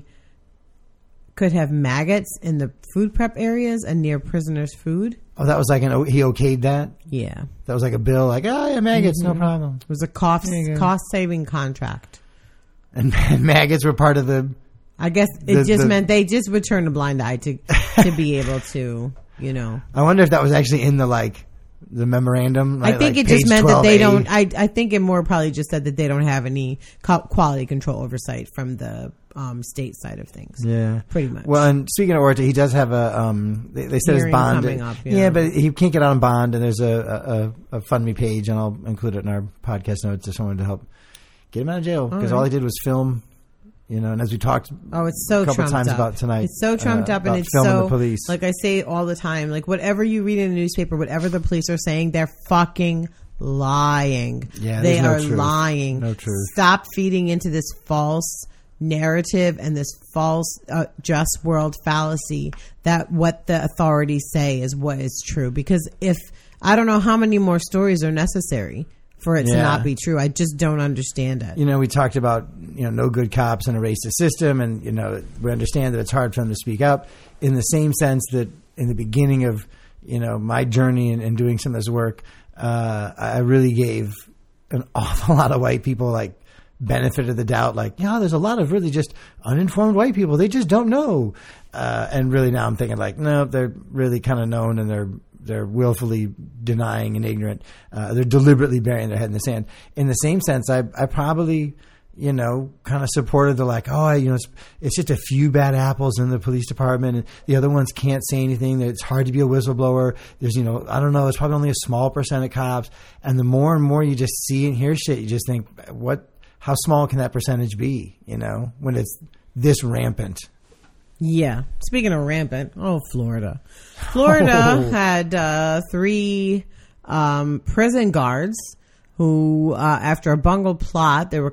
have maggots in the food prep areas and near prisoners' food. Oh, that was like he okayed that? Yeah. That was like a bill, like, oh, yeah, maggots, no problem. It was a cost-saving contract. And maggots were part of the... I guess it just meant they just would turn a blind eye to be able to, you know. I wonder if that was actually in the memorandum. I think it just meant that they don't... I think it more probably just said that they don't have any quality control oversight from the state side of things. Yeah. Pretty much. Well, and speaking of Orta, he does have a... they said his bond... coming up, yeah, but he can't get out on bond, and there's a fund me page, and I'll include it in our podcast notes if someone to help get him out of jail. Because all he did was film... You know, and as we talked it's so a couple times up. about tonight. It's so trumped up, and it's filming so, the police. like I say all the time, like whatever you read in the newspaper, whatever the police are saying, they're fucking lying. Yeah, they no are truth. lying. No truth. Stop feeding into this false narrative and this false just world fallacy that what the authorities say is what is true. Because if, I don't know how many more stories are necessary for it to not be true. I just don't understand it. You know, we talked about, no good cops and a racist system, and, we understand that it's hard for them to speak up, in the same sense that in the beginning of, my journey in doing some of this work, I really gave an awful lot of white people, benefit of the doubt, there's a lot of really just uninformed white people. They just don't know. And really now I'm thinking no, they're really kind of known, and they're willfully denying and ignorant. They're deliberately burying their head in the sand. In the same sense, I probably, kind of supported the it's just a few bad apples in the police department, and the other ones can't say anything. It's hard to be a whistleblower. There's, I don't know, it's probably only a small percent of cops. And the more and more you just see and hear shit, you just think, how small can that percentage be, when it's this rampant? Yeah. Speaking of rampant, Florida. Florida had 3 prison guards who, after a bungled plot, they were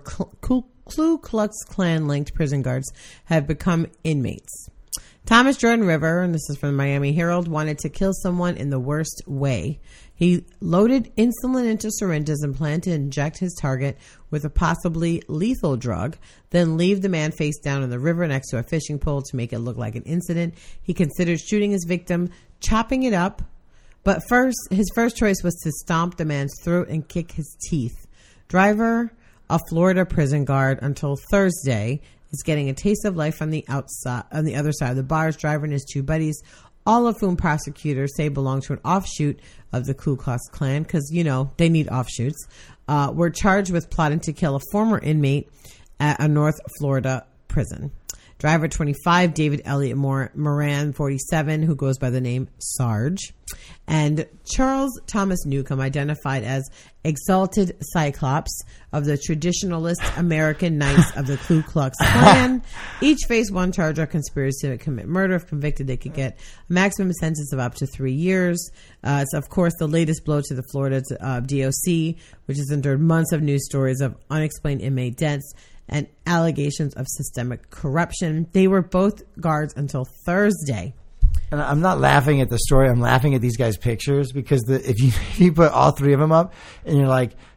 Ku Klux Klan linked prison guards, have become inmates. Thomas Jordan River, and this is from the Miami Herald, wanted to kill someone in the worst way. He loaded insulin into syringes and planned to inject his target with a possibly lethal drug, then leave the man face down in the river next to a fishing pole to make it look like an incident. He considered shooting his victim, chopping it up, but his first choice was to stomp the man's throat and kick his teeth. Driver, a Florida prison guard until Thursday, is getting a taste of life on the other side of the bars. Driver and his 2 buddies, all of whom prosecutors say belong to an offshoot of the Ku Klux Klan, because, they need offshoots, were charged with plotting to kill a former inmate at a North Florida prison. Driver 25, David Elliott Moran, 47, who goes by the name Sarge, and Charles Thomas Newcomb, identified as Exalted Cyclops of the traditionalist American Knights of the Ku Klux Klan. Each face 1 charge of conspiracy to commit murder. If convicted, they could get a maximum sentence of up to 3 years. It's, of course, the latest blow to the Florida DOC, which has endured months of news stories of unexplained inmate deaths and allegations of systemic corruption. They were both guards until Thursday. And I'm not laughing at the story. I'm laughing at these guys' pictures, because if you put all 3 of them up and you're like,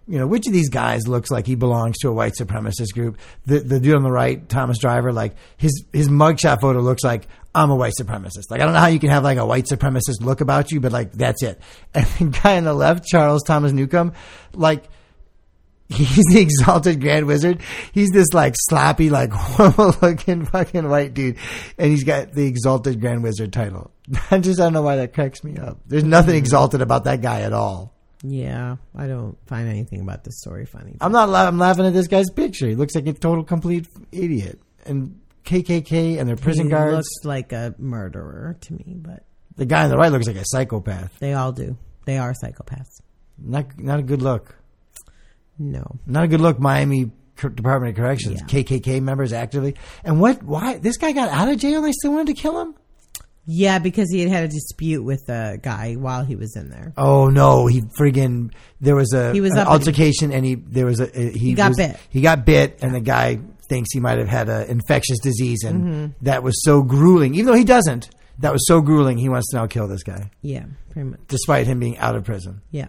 which of these guys looks like he belongs to a white supremacist group? The dude on the right, Thomas Driver, like his mugshot photo looks like, I'm a white supremacist. Like, I don't know how you can have like a white supremacist look about you, but like, that's it. And the guy on the left, Charles Thomas Newcomb, like, he's the exalted Grand Wizard. He's this like sloppy, like horrible looking fucking white dude. And he's got the exalted Grand Wizard title. I don't know why that cracks me up. There's nothing exalted about that guy at all. Yeah, I don't find anything about this story funny. I'm laughing at this guy's picture. He looks like a total complete idiot. And KKK and their prison guards. Looks like a murderer to me, but the guy on the right looks like a psychopath. They all do. They are psychopaths. Not a good look. No, not a good look. Miami Department of Corrections, Yeah. KKK members actively. And why this guy got out of jail and they still wanted to kill him? Yeah, because he had a dispute with a guy while he was in there. Oh no, there was an altercation and he got bit. He got bit and the guy thinks he might have had an infectious disease and that was so grueling. Even though he doesn't, that was so grueling he wants to now kill this guy. Yeah, pretty much. Despite him being out of prison. Yeah.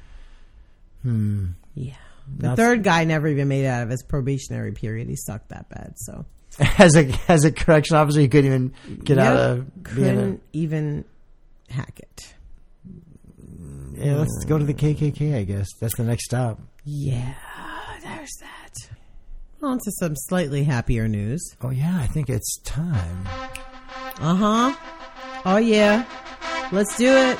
Yeah. The third guy never even made it out of his probationary period. He sucked that bad, so. As a correction officer, he couldn't even get out of couldn't even hack it. Yeah, let's go to the KKK, I guess. That's the next stop. Yeah, there's that. On to some slightly happier news. Oh, yeah, I think it's time. Uh-huh. Oh, yeah. Let's do it.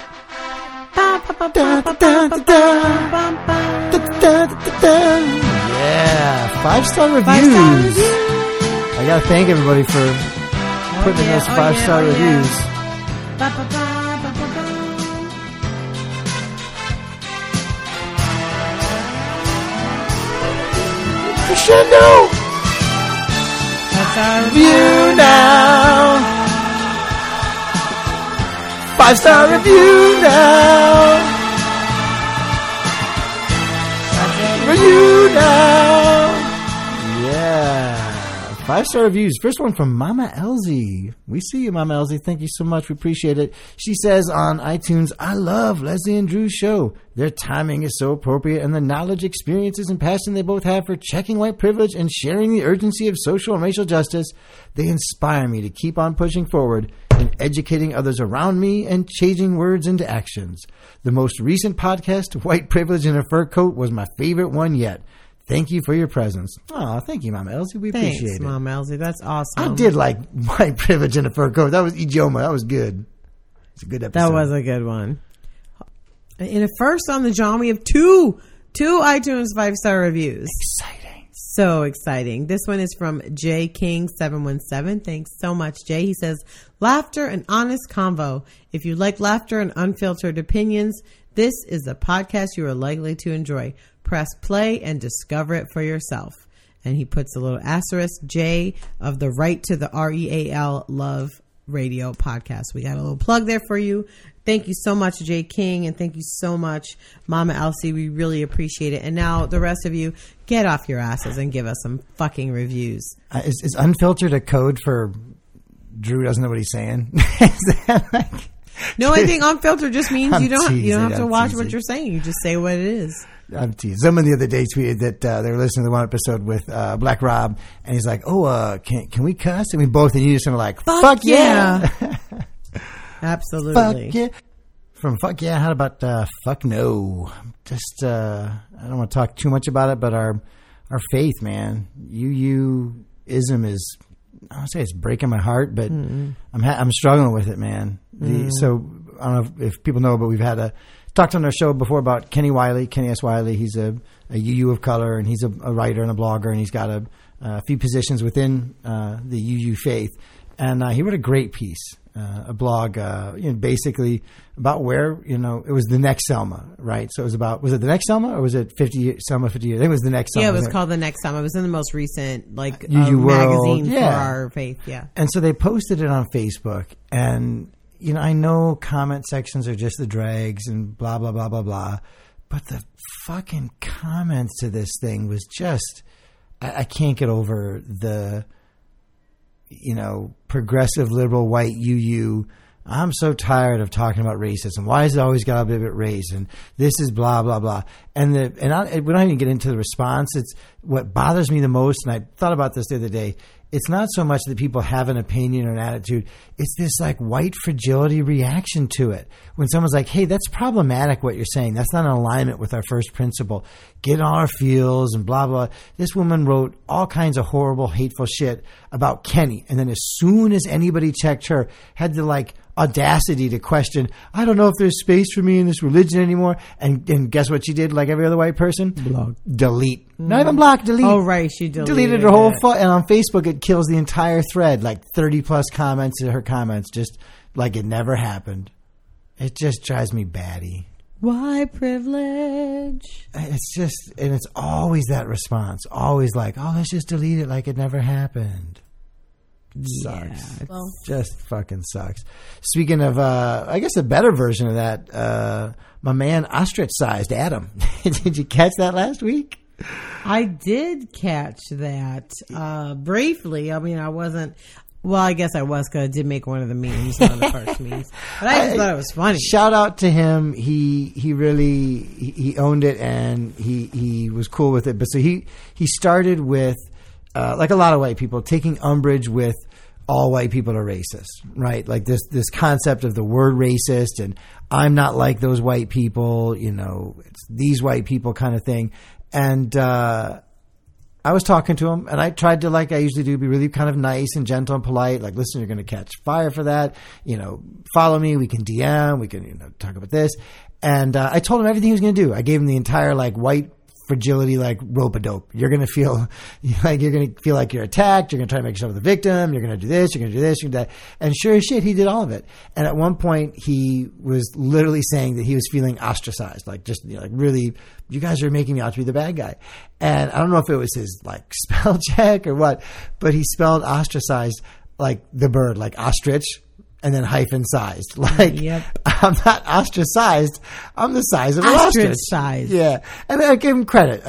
Yeah, 5-star reviews. I gotta thank everybody for putting in those 5-star reviews. Crescendo! 5-star review now! 5-star review now! Review now! Yeah. 5-star reviews. First one from Mama Elsie. We see you, Mama Elsie. Thank you so much. We appreciate it. She says on iTunes, I love Leslie and Drew's show. Their timing is so appropriate, and the knowledge, experiences, and passion they both have for checking white privilege and sharing the urgency of social and racial justice, they inspire me to keep on pushing forward and educating others around me and changing words into actions. The most recent podcast, White Privilege in a Fur Coat, was my favorite one yet. Thank you for your presence. Oh, thank you, Mama Elsie. We appreciate it. Thanks, Mama Elsie. That's awesome. I did like White Privilege in a Fur Coat. That was Ijeoma. That was good. It's a good episode. That was a good one. In a first on the John, we have two iTunes 5-star reviews. Exciting. So exciting. This one is from J King 717. Thanks so much, Jay. He says, laughter and honest convo. If you like laughter and unfiltered opinions, this is the podcast you are likely to enjoy. Press play and discover it for yourself. And he puts a little asterisk, J of the Right to the REAL Love Radio podcast. We got a little plug there for you. Thank you so much, Jay King, and thank you so much, Mama Elsie. We really appreciate it. And now the rest of you, get off your asses and give us some fucking reviews. Is unfiltered a code for Drew doesn't know what he's saying? Is that like... No, I think unfiltered just means you don't have to watch teasing. what you're saying. You just say what it is. I'm teasing. Someone the other day tweeted that they were listening to the one episode with Black Rob, and he's like, "Oh, can we cuss?" And we both and you just kind of like, "Fuck yeah!" Absolutely. Fuck yeah. From fuck yeah, how about fuck no? Just I don't want to talk too much about it, but our faith, man, UU-ism is, I don't say it's breaking my heart, but I'm struggling with it, man. So I don't know if people know, but we've had talked on our show before about Kenny S. Wiley. He's a UU of color, and he's a writer and a blogger, and he's got a few positions within the UU faith. And he wrote a great piece, a blog, basically about where, it was the next Selma, right? So it was about, was it the next Selma or was it 50 Selma 50 years? I think it was the next Selma. Yeah, it was called the next Selma. It was in the most recent, UU magazine World. for our faith. Yeah. And so they posted it on Facebook, and I know comment sections are just the dregs and blah, blah, blah, blah, blah. But the fucking comments to this thing was just, I can't get over the, progressive liberal white UU I'm so tired of talking about racism. Why is it always got to be about race? And this is blah, blah, blah. And we don't even get into the response. It's what bothers me the most. And I thought about this the other day. It's not so much that people have an opinion or an attitude. It's this like white fragility reaction to it. When someone's like, hey, that's problematic what you're saying. That's not in alignment with our first principle. Get on our feels and blah, blah. This woman wrote all kinds of horrible, hateful shit about Kenny. And then as soon as anybody checked her, had the like audacity to question, I don't know if there's space for me in this religion anymore. And guess what she did like every other white person? Block. Delete. Not even block, delete. Oh, right. She deleted her whole and on Facebook it kills the entire thread, like 30 plus comments to her comments, just like it never happened. It just drives me batty. White privilege. It's just, and it's always that response, always like, oh, let's just delete it like it never happened. It sucks. It just fucking sucks. Speaking of, I guess a better version of that, my man ostracized Adam. Did you catch that last week? I did catch that briefly. I mean, I wasn't. Well, I guess I was because I did make one of the memes, one of the first memes. But I just thought it was funny. Shout out to him. He really he owned it and he was cool with it. But so he started with like a lot of white people taking umbrage with all white people are racist, right? Like this concept of the word racist and I'm not like those white people, you know, it's these white people kind of thing. And I was talking to him and I tried to, like I usually do, be really kind of nice and gentle and polite. Like, listen, you're going to catch fire for that. You know, follow me. We can DM. We can, you know, talk about this. And I told him everything he was going to do. I gave him the entire like white fragility, like rope-a-dope. You're going to feel like you're attacked. You're going to try to make yourself the victim. You're going to do this. You're going to do this. You're going to do that. And sure as shit, he did all of it. And at one point, he was literally saying that he was feeling ostracized, like just, you know, like really, you guys are making me out to be the bad guy. And I don't know if it was his like spell check or what, but he spelled ostracized like the bird, like ostrich. And then hyphen sized. Like, yep. I'm not ostracized. I'm the size of an ostrich. Size. Yeah. And then I gave him credit.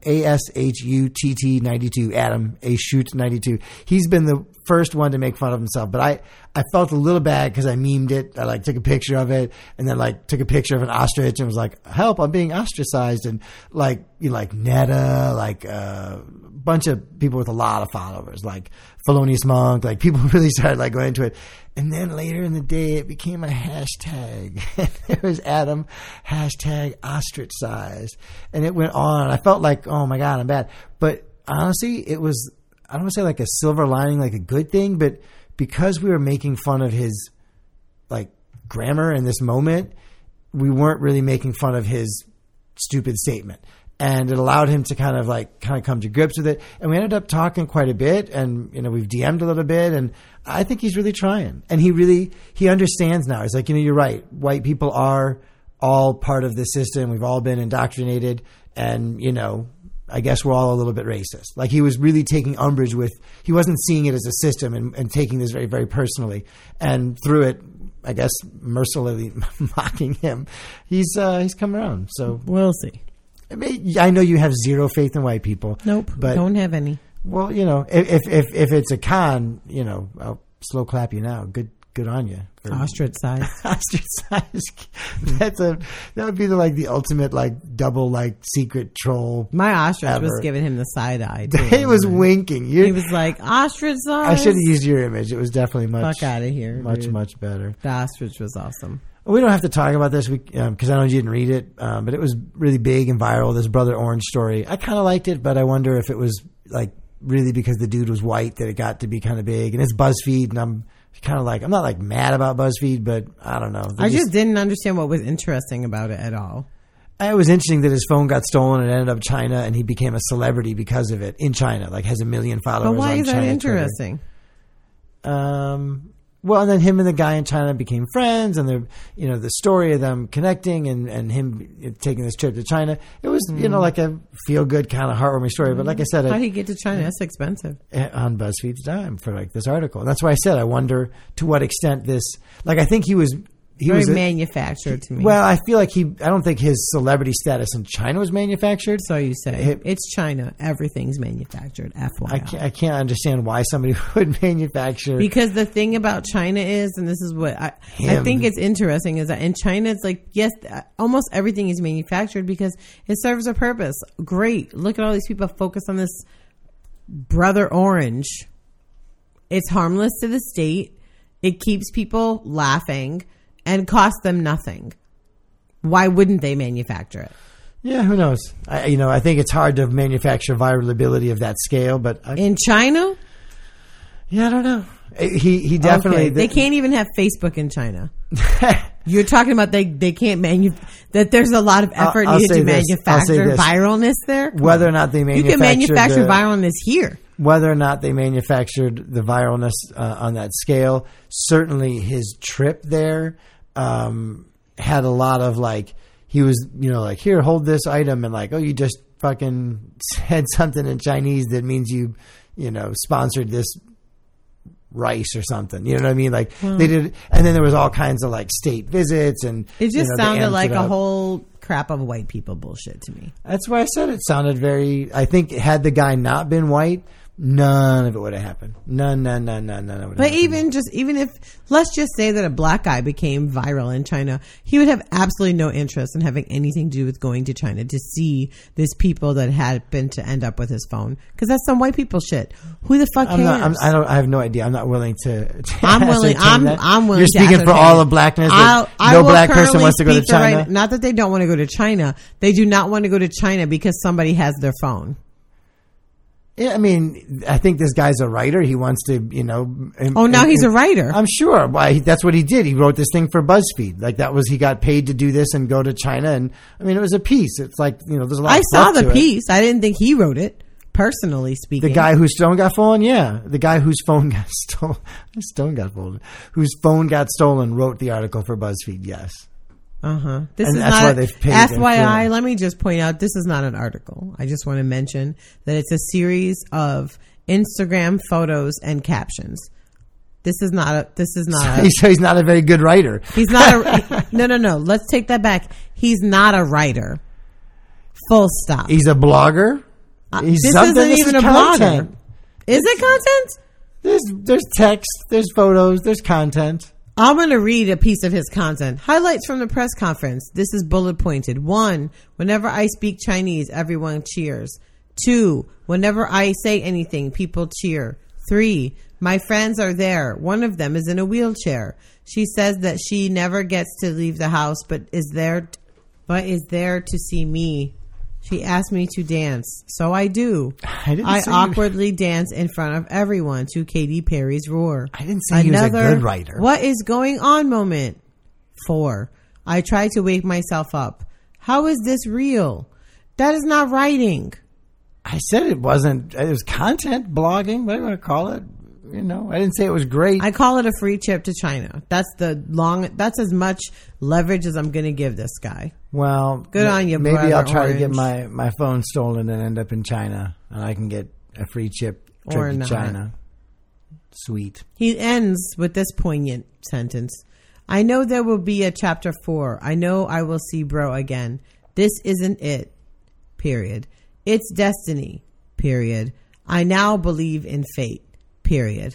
ASHUTT 92, Adam, ASHUT 92. He's been the first one to make fun of himself. But I felt a little bad because I memed it. I like took a picture of it and then like took a picture of an ostrich and was like, help, I'm being ostracized. And like, you know, like Netta, like a bunch of people with a lot of followers, like Felonious Monk, like people really started like going into it. And then later in the day, it became a hashtag. It was Adam, hashtag ostracized. And it went on. I felt like, oh my God, I'm bad. But honestly, it was, I don't want to say like a silver lining, like a good thing, but because we were making fun of his like grammar in this moment, we weren't really making fun of his stupid statement. And it allowed him to kind of come to grips with it. And we ended up talking quite a bit and, you know, we've DM'd a little bit and I think he's really trying and he understands now. He's like, you know, you're right. White people are all part of the system. We've all been indoctrinated and, you know, I guess we're all a little bit racist. Like he was really taking umbrage with, he wasn't seeing it as a system and taking this very, very personally and through it, I guess, mercilessly mocking him. He's come around. So we'll see. I know you have zero faith in white people. Nope, but don't have any. Well, you know, if it's a con, you know, I'll slow clap you now. Good on you. Ostracized. Ostracized. That would be the ultimate like double like secret troll. My ostrich was giving him the side eye. He was winking. He was like ostracized. I should have used your image. It was definitely much. Fuck out of here. Much better. The ostrich was awesome. We don't have to talk about this because I know you didn't read it, but it was really big and viral. This Brother Orange story. I kind of liked it, but I wonder if it was like really because the dude was white that it got to be kind of big. And it's BuzzFeed, and I'm kind of like, I'm not like mad about BuzzFeed, but I don't know. I just didn't understand what was interesting about it at all. It was interesting that his phone got stolen and ended up China, and he became a celebrity because of it in China. Like has 1 million followers. But why on is that China interesting? Twitter. Well, and then him and the guy in China became friends, and the story of them connecting and him taking this trip to China. It was, you know, like a feel good kind of heartwarming story. But like I said, how did he get to China? That's expensive. On BuzzFeed's dime for like this article. And that's why I said I wonder to what extent this. Like I think he was very manufactured to me. Well, I feel like I don't think his celebrity status in China was manufactured. So you say. It's China. Everything's manufactured, FYI. I can't understand why somebody would manufacture. Because the thing about China is, and this is what I think it's interesting, is that in China, it's like, yes, almost everything is manufactured because it serves a purpose. Great. Look at all these people focused on this Brother Orange. It's harmless to the state. It keeps people laughing and costs them nothing. Why wouldn't they manufacture it? Yeah, who knows? I think it's hard to manufacture virality of that scale, but in China, yeah, I don't know. He definitely. Okay. They can't even have Facebook in China. You're talking about they can't that there's a lot of effort needed to manufacture viralness there. Whether or not they manufacture, you can manufacture viralness here. Whether or not they manufactured the viralness on that scale, certainly his trip there had a lot of like, he was, like, here, hold this item, and like, oh, you just fucking said something in Chinese that means you sponsored this rice or something. You know what I mean? Like they did, and then there was all kinds of like state visits, and it just sounded like a whole crap of white people bullshit to me. That's why I said it sounded very. I think had the guy not been white, none of it would have happened. None of it. But even if let's just say that a black guy became viral in China, he would have absolutely no interest in having anything to do with going to China to see these people that happened to end up with his phone, because that's some white people shit. Who the fuck cares? I have no idea. I'm not willing to. I'm willing. I'm willing. You're speaking for all of blackness. No black person wants to go to China. Not that they don't want to go to China. They do not want to go to China because somebody has their phone. Yeah, I mean, I think this guy's a writer. He wants to, now he's a writer. I'm sure. Why? That's what he did. He wrote this thing for BuzzFeed. Like he got paid to do this and go to China. And I mean, it was a piece. It's like, there's a lot. I saw the piece. I didn't think he wrote it. Personally speaking, the guy whose phone got stolen. Yeah, the guy whose phone got stolen. Whose phone got stolen wrote the article for BuzzFeed. Yes. This is not why they've paid FYI. Let me just point out, this is not an article. I just want to mention that it's a series of Instagram photos and captions. This is not. So he's not a very good writer. He's not no. Let's take that back. He's not a writer. Full stop. He's a blogger. This isn't even a blogger. Is it content? There's text. There's photos. There's content. I'm going to read a piece of his content. Highlights from the press conference. This is bullet pointed. 1, whenever I speak Chinese, everyone cheers. 2, whenever I say anything, people cheer. 3, my friends are there. One of them is in a wheelchair. She says that she never gets to leave the house, but is there to see me. She asked me to dance, so I do. I awkwardly dance in front of everyone to Katy Perry's Roar. I didn't say he was a good writer. What is going on moment. 4, I try to wake myself up. How is this real? That is not writing. I said it wasn't. It was content, blogging, whatever you want to call it. I didn't say it was great. I call it a free trip to China. That's as much leverage as I'm going to give this guy. Well, good on you, maybe I'll try Orange. to get my phone stolen and end up in China, and I can get a free trip to China. Sweet. He ends with this poignant sentence. I know there will be a chapter 4. I know I will see bro again. This isn't it. Period. It's destiny. Period. I now believe in fate. Period.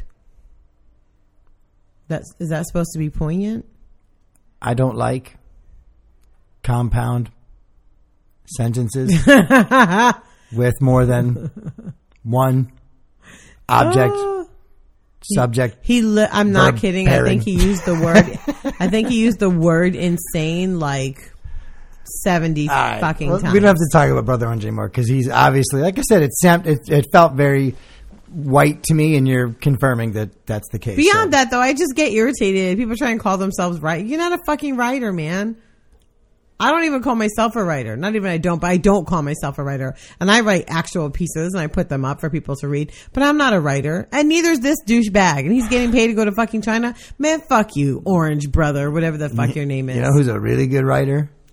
Is that supposed to be poignant? I don't like compound sentences with more than one object, subject. I'm not kidding. Pairing. I think he used the word. I think he used the word insane like 70 fucking times. We don't have to talk about Brother Orange anymore because he's obviously, like I said, it felt very white to me, and you're confirming that that's the case. Beyond that, though, I just get irritated. People try and call themselves right. You're not a fucking writer, man. I don't even call myself a writer. Not even but I don't call myself a writer. And I write actual pieces and I put them up for people to read. But I'm not a writer. And neither is this douchebag. And he's getting paid to go to fucking China. Man, fuck you, Orange Brother, whatever the fuck your name is. You know who's a really good writer?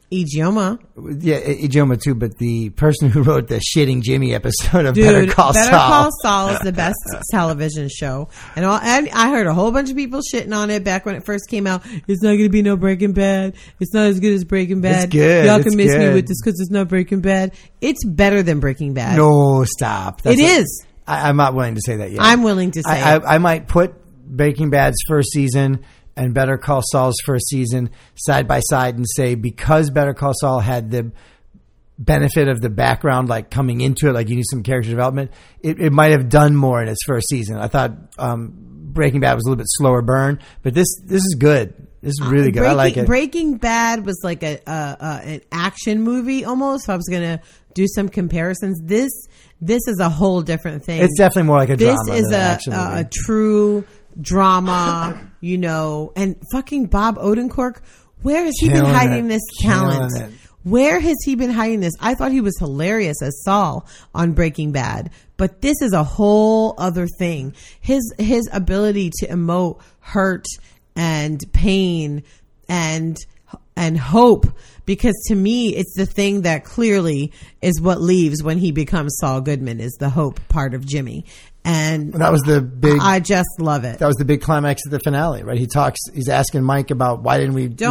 Ijeoma. Yeah, Ijeoma too, but the person who wrote the Shitting Jimmy episode of Dude, Better Call Saul. Better Call Saul is the best television show. And I heard a whole bunch of people shitting on it back when it first came out. It's not going to be no Breaking Bad. It's not as good as Breaking Bad. It's good. Y'all can It's miss me good. with this because it's not Breaking Bad. It's better than Breaking Bad. No, stop. It is. I'm not willing to say that yet. I'm willing to say it. I might put Breaking Bad's first season and Better Call Saul's first season side by side and say, because Better Call Saul had the benefit of the background, like coming into it, like you need some character development, it might have done more in its first season. I thought Breaking Bad was a little bit slower burn, but this is good. This is really good. I like it. Breaking Bad was like an action movie almost. If I was going to do some comparisons, this is a whole different thing. It's definitely more like a drama. This is than an action movie. a true drama, you know. And fucking Bob Odenkirk, where has he been hiding this talent? Where has he been hiding this? I thought he was hilarious as Saul on Breaking Bad, but this is a whole other thing. His ability to emote hurt and pain and hope, because to me it's the thing that clearly is what leaves when he becomes Saul Goodman, is the hope part of Jimmy. And that was the big, I just love it. That was the big climax of the finale, right? He's asking Mike about why didn't we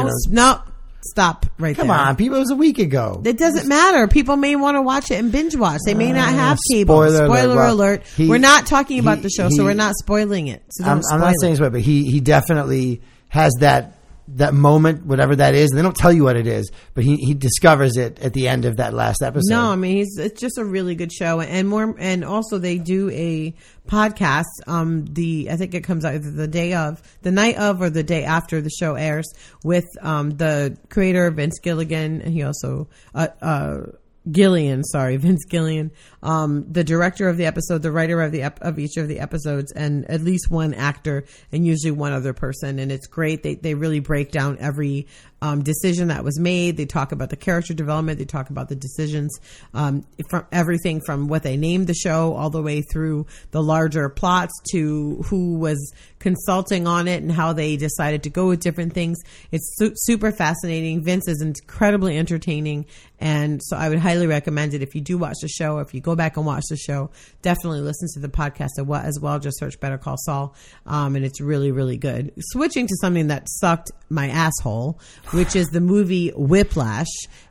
stop right there. Come on, people, it was a week ago. It doesn't matter. People may want to watch it and binge watch. They may not have cable. Spoiler alert. We're not talking about the show, so we're not spoiling it. So I'm not saying it's right, but he definitely has that moment, whatever that is. They don't tell you what it is, but he discovers it at the end of that last episode. No, I mean, it's just a really good show, and also they do a podcast. I think it comes out either the night of, or the day after the show airs, with the creator Vince Gilligan, and he also Vince Gillian, the director of the episode, the writer of each of the episodes, and at least one actor, and usually one other person. And it's great. They really break down every decision that was made. They talk about the character development. They talk about the decisions, from everything from what they named the show all the way through the larger plots to who was consulting on it and how they decided to go with different things. It's super fascinating. Vince is incredibly entertaining, and so I would highly recommend it. If you do watch the show, if you go back and watch the show, definitely listen to the podcast as well. Just search Better Call Saul, and it's really, really good. Switching to something that sucked my asshole, which is the movie Whiplash,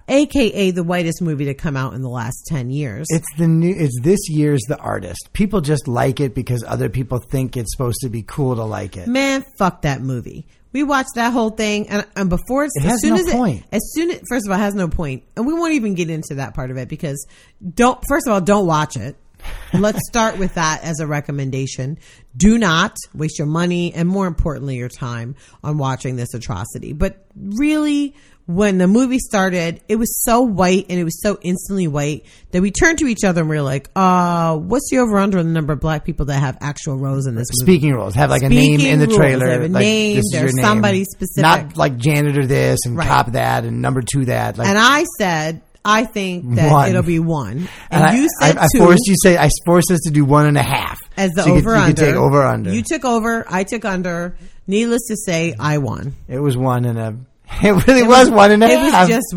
aka the whitest movie to come out in the last 10 years. It's this year's The Artist. People just like it because other people think it's supposed to be cool to like it. Man, fuck that movie. We watched that whole thing, and before it has no point. First of all, it has no point, and we won't even get into that part of it because don't watch it. Let's start with that as a recommendation. Do not waste your money and, more importantly, your time on watching this atrocity. But really, when the movie started, it was so white, and it was so instantly white that we turned to each other and we were like, what's the over-under on the number of black people that have actual roles in this movie? Speaking roles. Have like a name in the trailer. They have a like, name. This is There's your somebody name. specific. Not like janitor this and cop that and number 2 that. Like, and I said, I think that it'll be 1. And you said I 2. I forced us to do 1.5. As the so over-under. You could take over-under. You took over. I took under. Needless to say, I won. It was 1.5. It really was 1.5. It was just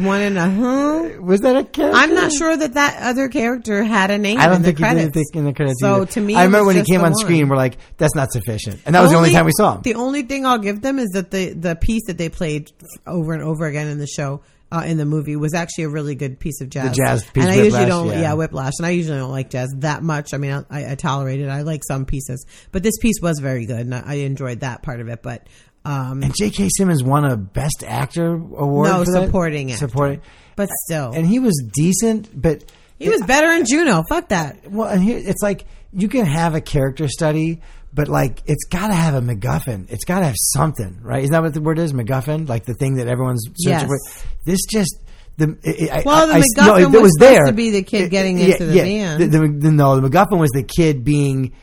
1.5. Was that a character? I'm not sure that other character had a name. I don't in think the credits. he did in the credits. So either. to me, I remember when he just came the on one. screen, we're like, "That's not sufficient," and that was the only time we saw him. The only thing I'll give them is that the piece that they played over and over again in the show, in the movie, was actually a really good piece of jazz. The jazz piece, and I Whiplash, usually don't, yeah. Whiplash, and I usually don't like jazz that much. I mean, I tolerate it. I like some pieces, but this piece was very good, and I enjoyed that part of it. But and J.K. Simmons won a Best Actor award. No, for that? supporting actor. Supporting, but still, and he was decent, but he was better in Juno. Fuck that. Well, and here it's like you can have a character study, but like it's got to have a MacGuffin. It's got to have something, right? Isn't that what the word is? MacGuffin, like the thing that everyone's searching for. This just. The MacGuffin was supposed to be the kid getting into the van. The MacGuffin was the kid being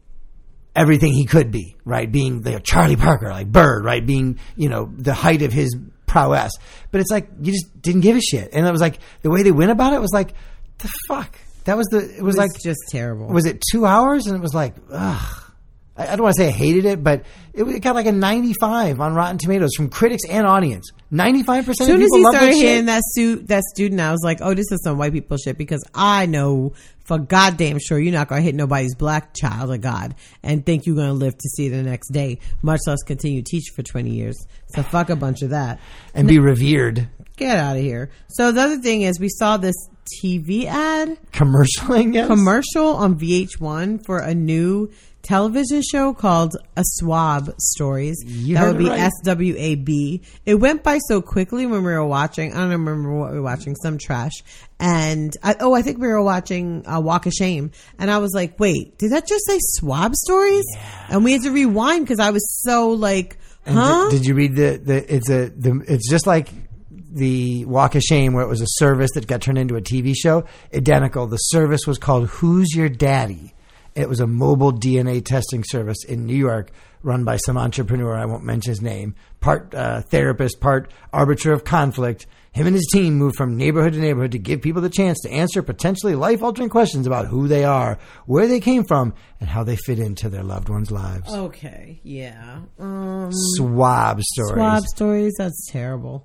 everything he could be, right? Being the Charlie Parker, like Bird, right? Being, the height of his prowess. But it's like, you just didn't give a shit. And it was like, the way they went about it was like, the fuck? It was like just terrible. Was it 2 hours? And it was like, ugh. I don't want to say I hated it, but it got like a 95 on Rotten Tomatoes from critics and audience. 95% of people As soon as he love that started shit. hearing that student, I was like, oh, this is some white people shit, because I know for goddamn sure you're not going to hit nobody's black child of God and think you're going to live to see the next day, much less continue teaching for 20 years. So fuck a bunch of that. And be revered. Get out of here. So the other thing is, we saw this TV ad Commercialing, yes? commercial on VH1 for a new television show called A Swab Stories. You that heard would be it right. SWAB. It went by so quickly when we were watching. I don't remember what we were watching, some trash. And I think we were watching Walk of Shame. And I was like, wait, did that just say Swab Stories? Yeah. And we had to rewind because I was so like, huh? Did you read it's just like the Walk of Shame, where it was a service that got turned into a TV show. Identical. The service was called Who's Your Daddy? It was a mobile DNA testing service in New York run by some entrepreneur. I won't mention his name. Part therapist, part arbiter of conflict. Him and his team moved from neighborhood to neighborhood to give people the chance to answer potentially life-altering questions about who they are, where they came from, and how they fit into their loved ones' lives. Okay, yeah. Swab Stories. Swab Stories, that's terrible.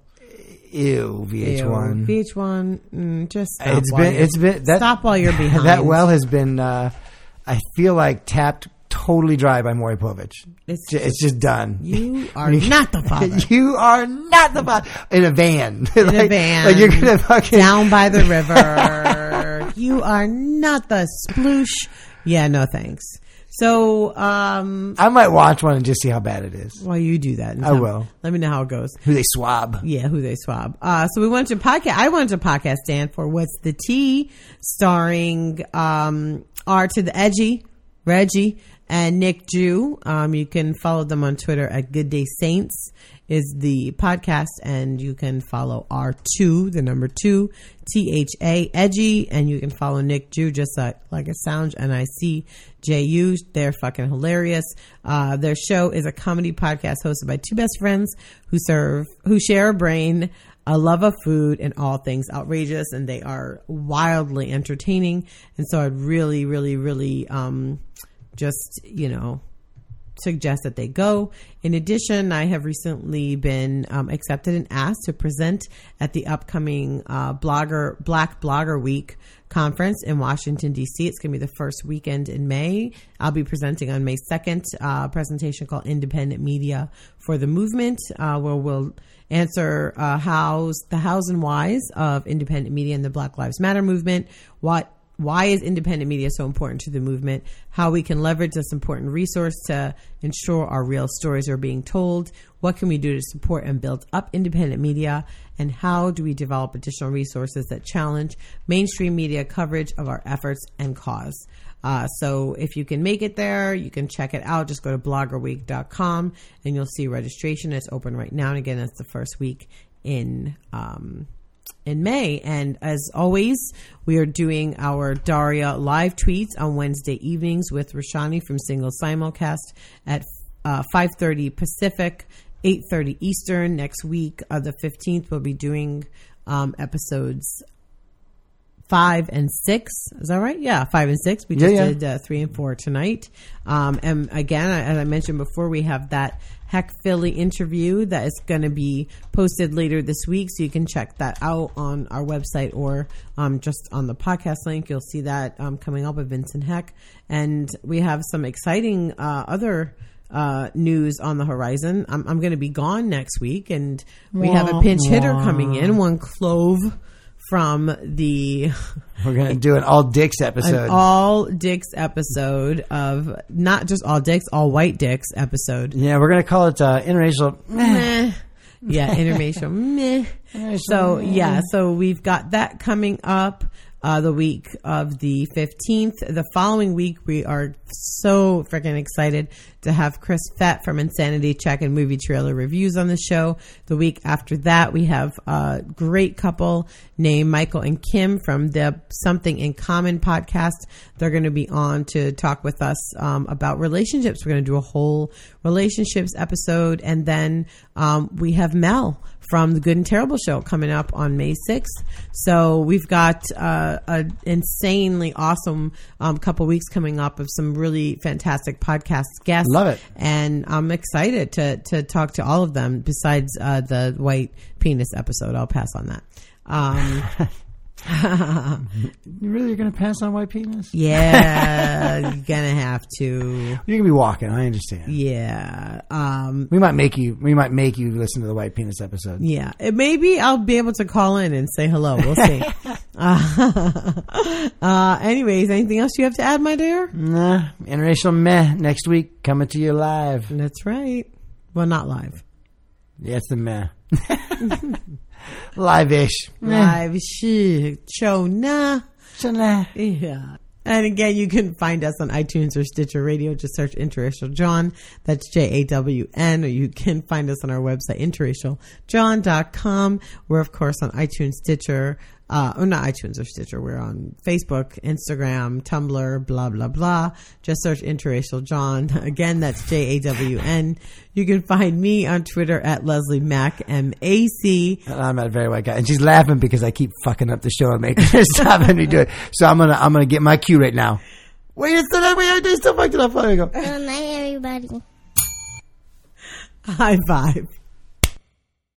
Ew, VH1. Ew, VH1, just stop. Stop while you're behind. That well has been, I feel like, tapped totally dry by Maury Povich. It's just done. You are not the father. You are not the father. In a van. In a van. Like you're gonna fucking down by the river. You are not the sploosh. Yeah, no thanks. So, I might watch one and just see how bad it is. Well, you do that. I will. Let me know how it goes. Who they swab. Yeah, who they swab. So we went to podcast. I went to podcast stand for What's the Tea, starring R to the Edgy, Reggie, and Nick Jew. You can follow them on Twitter at Good Day Saints is the podcast, and you can follow R2, the number 2, THA Edgy, and you can follow Nick Jew just like it sounds, NICJU. They're fucking hilarious. Their show is a comedy podcast hosted by two best friends who share a brain, a love of food, and all things outrageous, and they are wildly entertaining. And so I'd really, really, really just, suggest that they go. In addition, I have recently been accepted and asked to present at the upcoming Black Blogger Week conference in Washington, D.C. It's going to be the first weekend in May. I'll be presenting on May 2nd, a presentation called Independent Media for the Movement, where we'll answer the hows and whys of independent media and the Black Lives Matter movement. Why is independent media so important to the movement? How we can leverage this important resource to ensure our real stories are being told? What can we do to support and build up independent media? And how do we develop additional resources that challenge mainstream media coverage of our efforts and cause? So if you can make it there, you can check it out. Just go to bloggerweek.com and you'll see registration. It's open right now. And again, it's the first week in May. And as always, we are doing our Daria live tweets on Wednesday evenings with Rashani from Single Simulcast at 5:30 Pacific, 8:30 Eastern. Next week, the 15th, we'll be doing episodes 5 and 6. Is that right? Yeah, 5 and 6. We just did 3 and 4 tonight. And again, as I mentioned before, we have that Heck Philly interview that is going to be posted later this week. So you can check that out on our website or just on the podcast link. You'll see that coming up with Vincent Heck. And we have some exciting other news on the horizon. I'm going to be gone next week, and we have a pinch hitter coming in, one Clove from the... We're going to do an all dicks episode. An all dicks episode of not just all dicks, all white dicks episode. Yeah, we're going to call it interracial. Meh. Yeah, interracial. Meh. So we've got that coming up the week of the 15th. The following week, we are so freaking excited to have Chris Fett from Insanity Check and Movie Trailer Reviews on the show. The week after that, we have a great couple named Michael and Kim from the Something in Common podcast. They're going to be on to talk with us about relationships. We're going to do a whole relationships episode. And then we have Mel from the Good and Terrible Show coming up on May 6th. So we've got a insanely awesome couple weeks coming up of some really fantastic podcast guests. Love it. And I'm excited to talk to all of them besides the white penis episode. I'll pass on that. You really are going to pass on white penis? Yeah, you're gonna have to. You're going to be walking. I understand. Yeah. We might make you listen to the white penis episode. Yeah. Maybe I'll be able to call in and say hello. We'll see. Anyways, anything else you have to add, my dear? Nah. Interracial meh next week coming to you live. That's right. Well, not live. Yeah, it's the meh. Live-ish. Live show nah. Nah. Yeah. And again, you can find us on iTunes or Stitcher Radio. Just search Interracial John. That's JAWN. Or you can find us on our website, interracialjohn.com. We're, of course, on iTunes, Stitcher. Or not iTunes or Stitcher. We're on Facebook, Instagram, Tumblr, blah, blah, blah. Just search Interracial John. Again, that's JAWN. You can find me on Twitter at Leslie Mac, MAC. And I'm a very white guy. And she's laughing because I keep fucking up the show and making her stop having me do it. So I'm gonna get my cue right now. Wait, it's still wait, I still fucked it up. There you go. Good night, everybody. High five.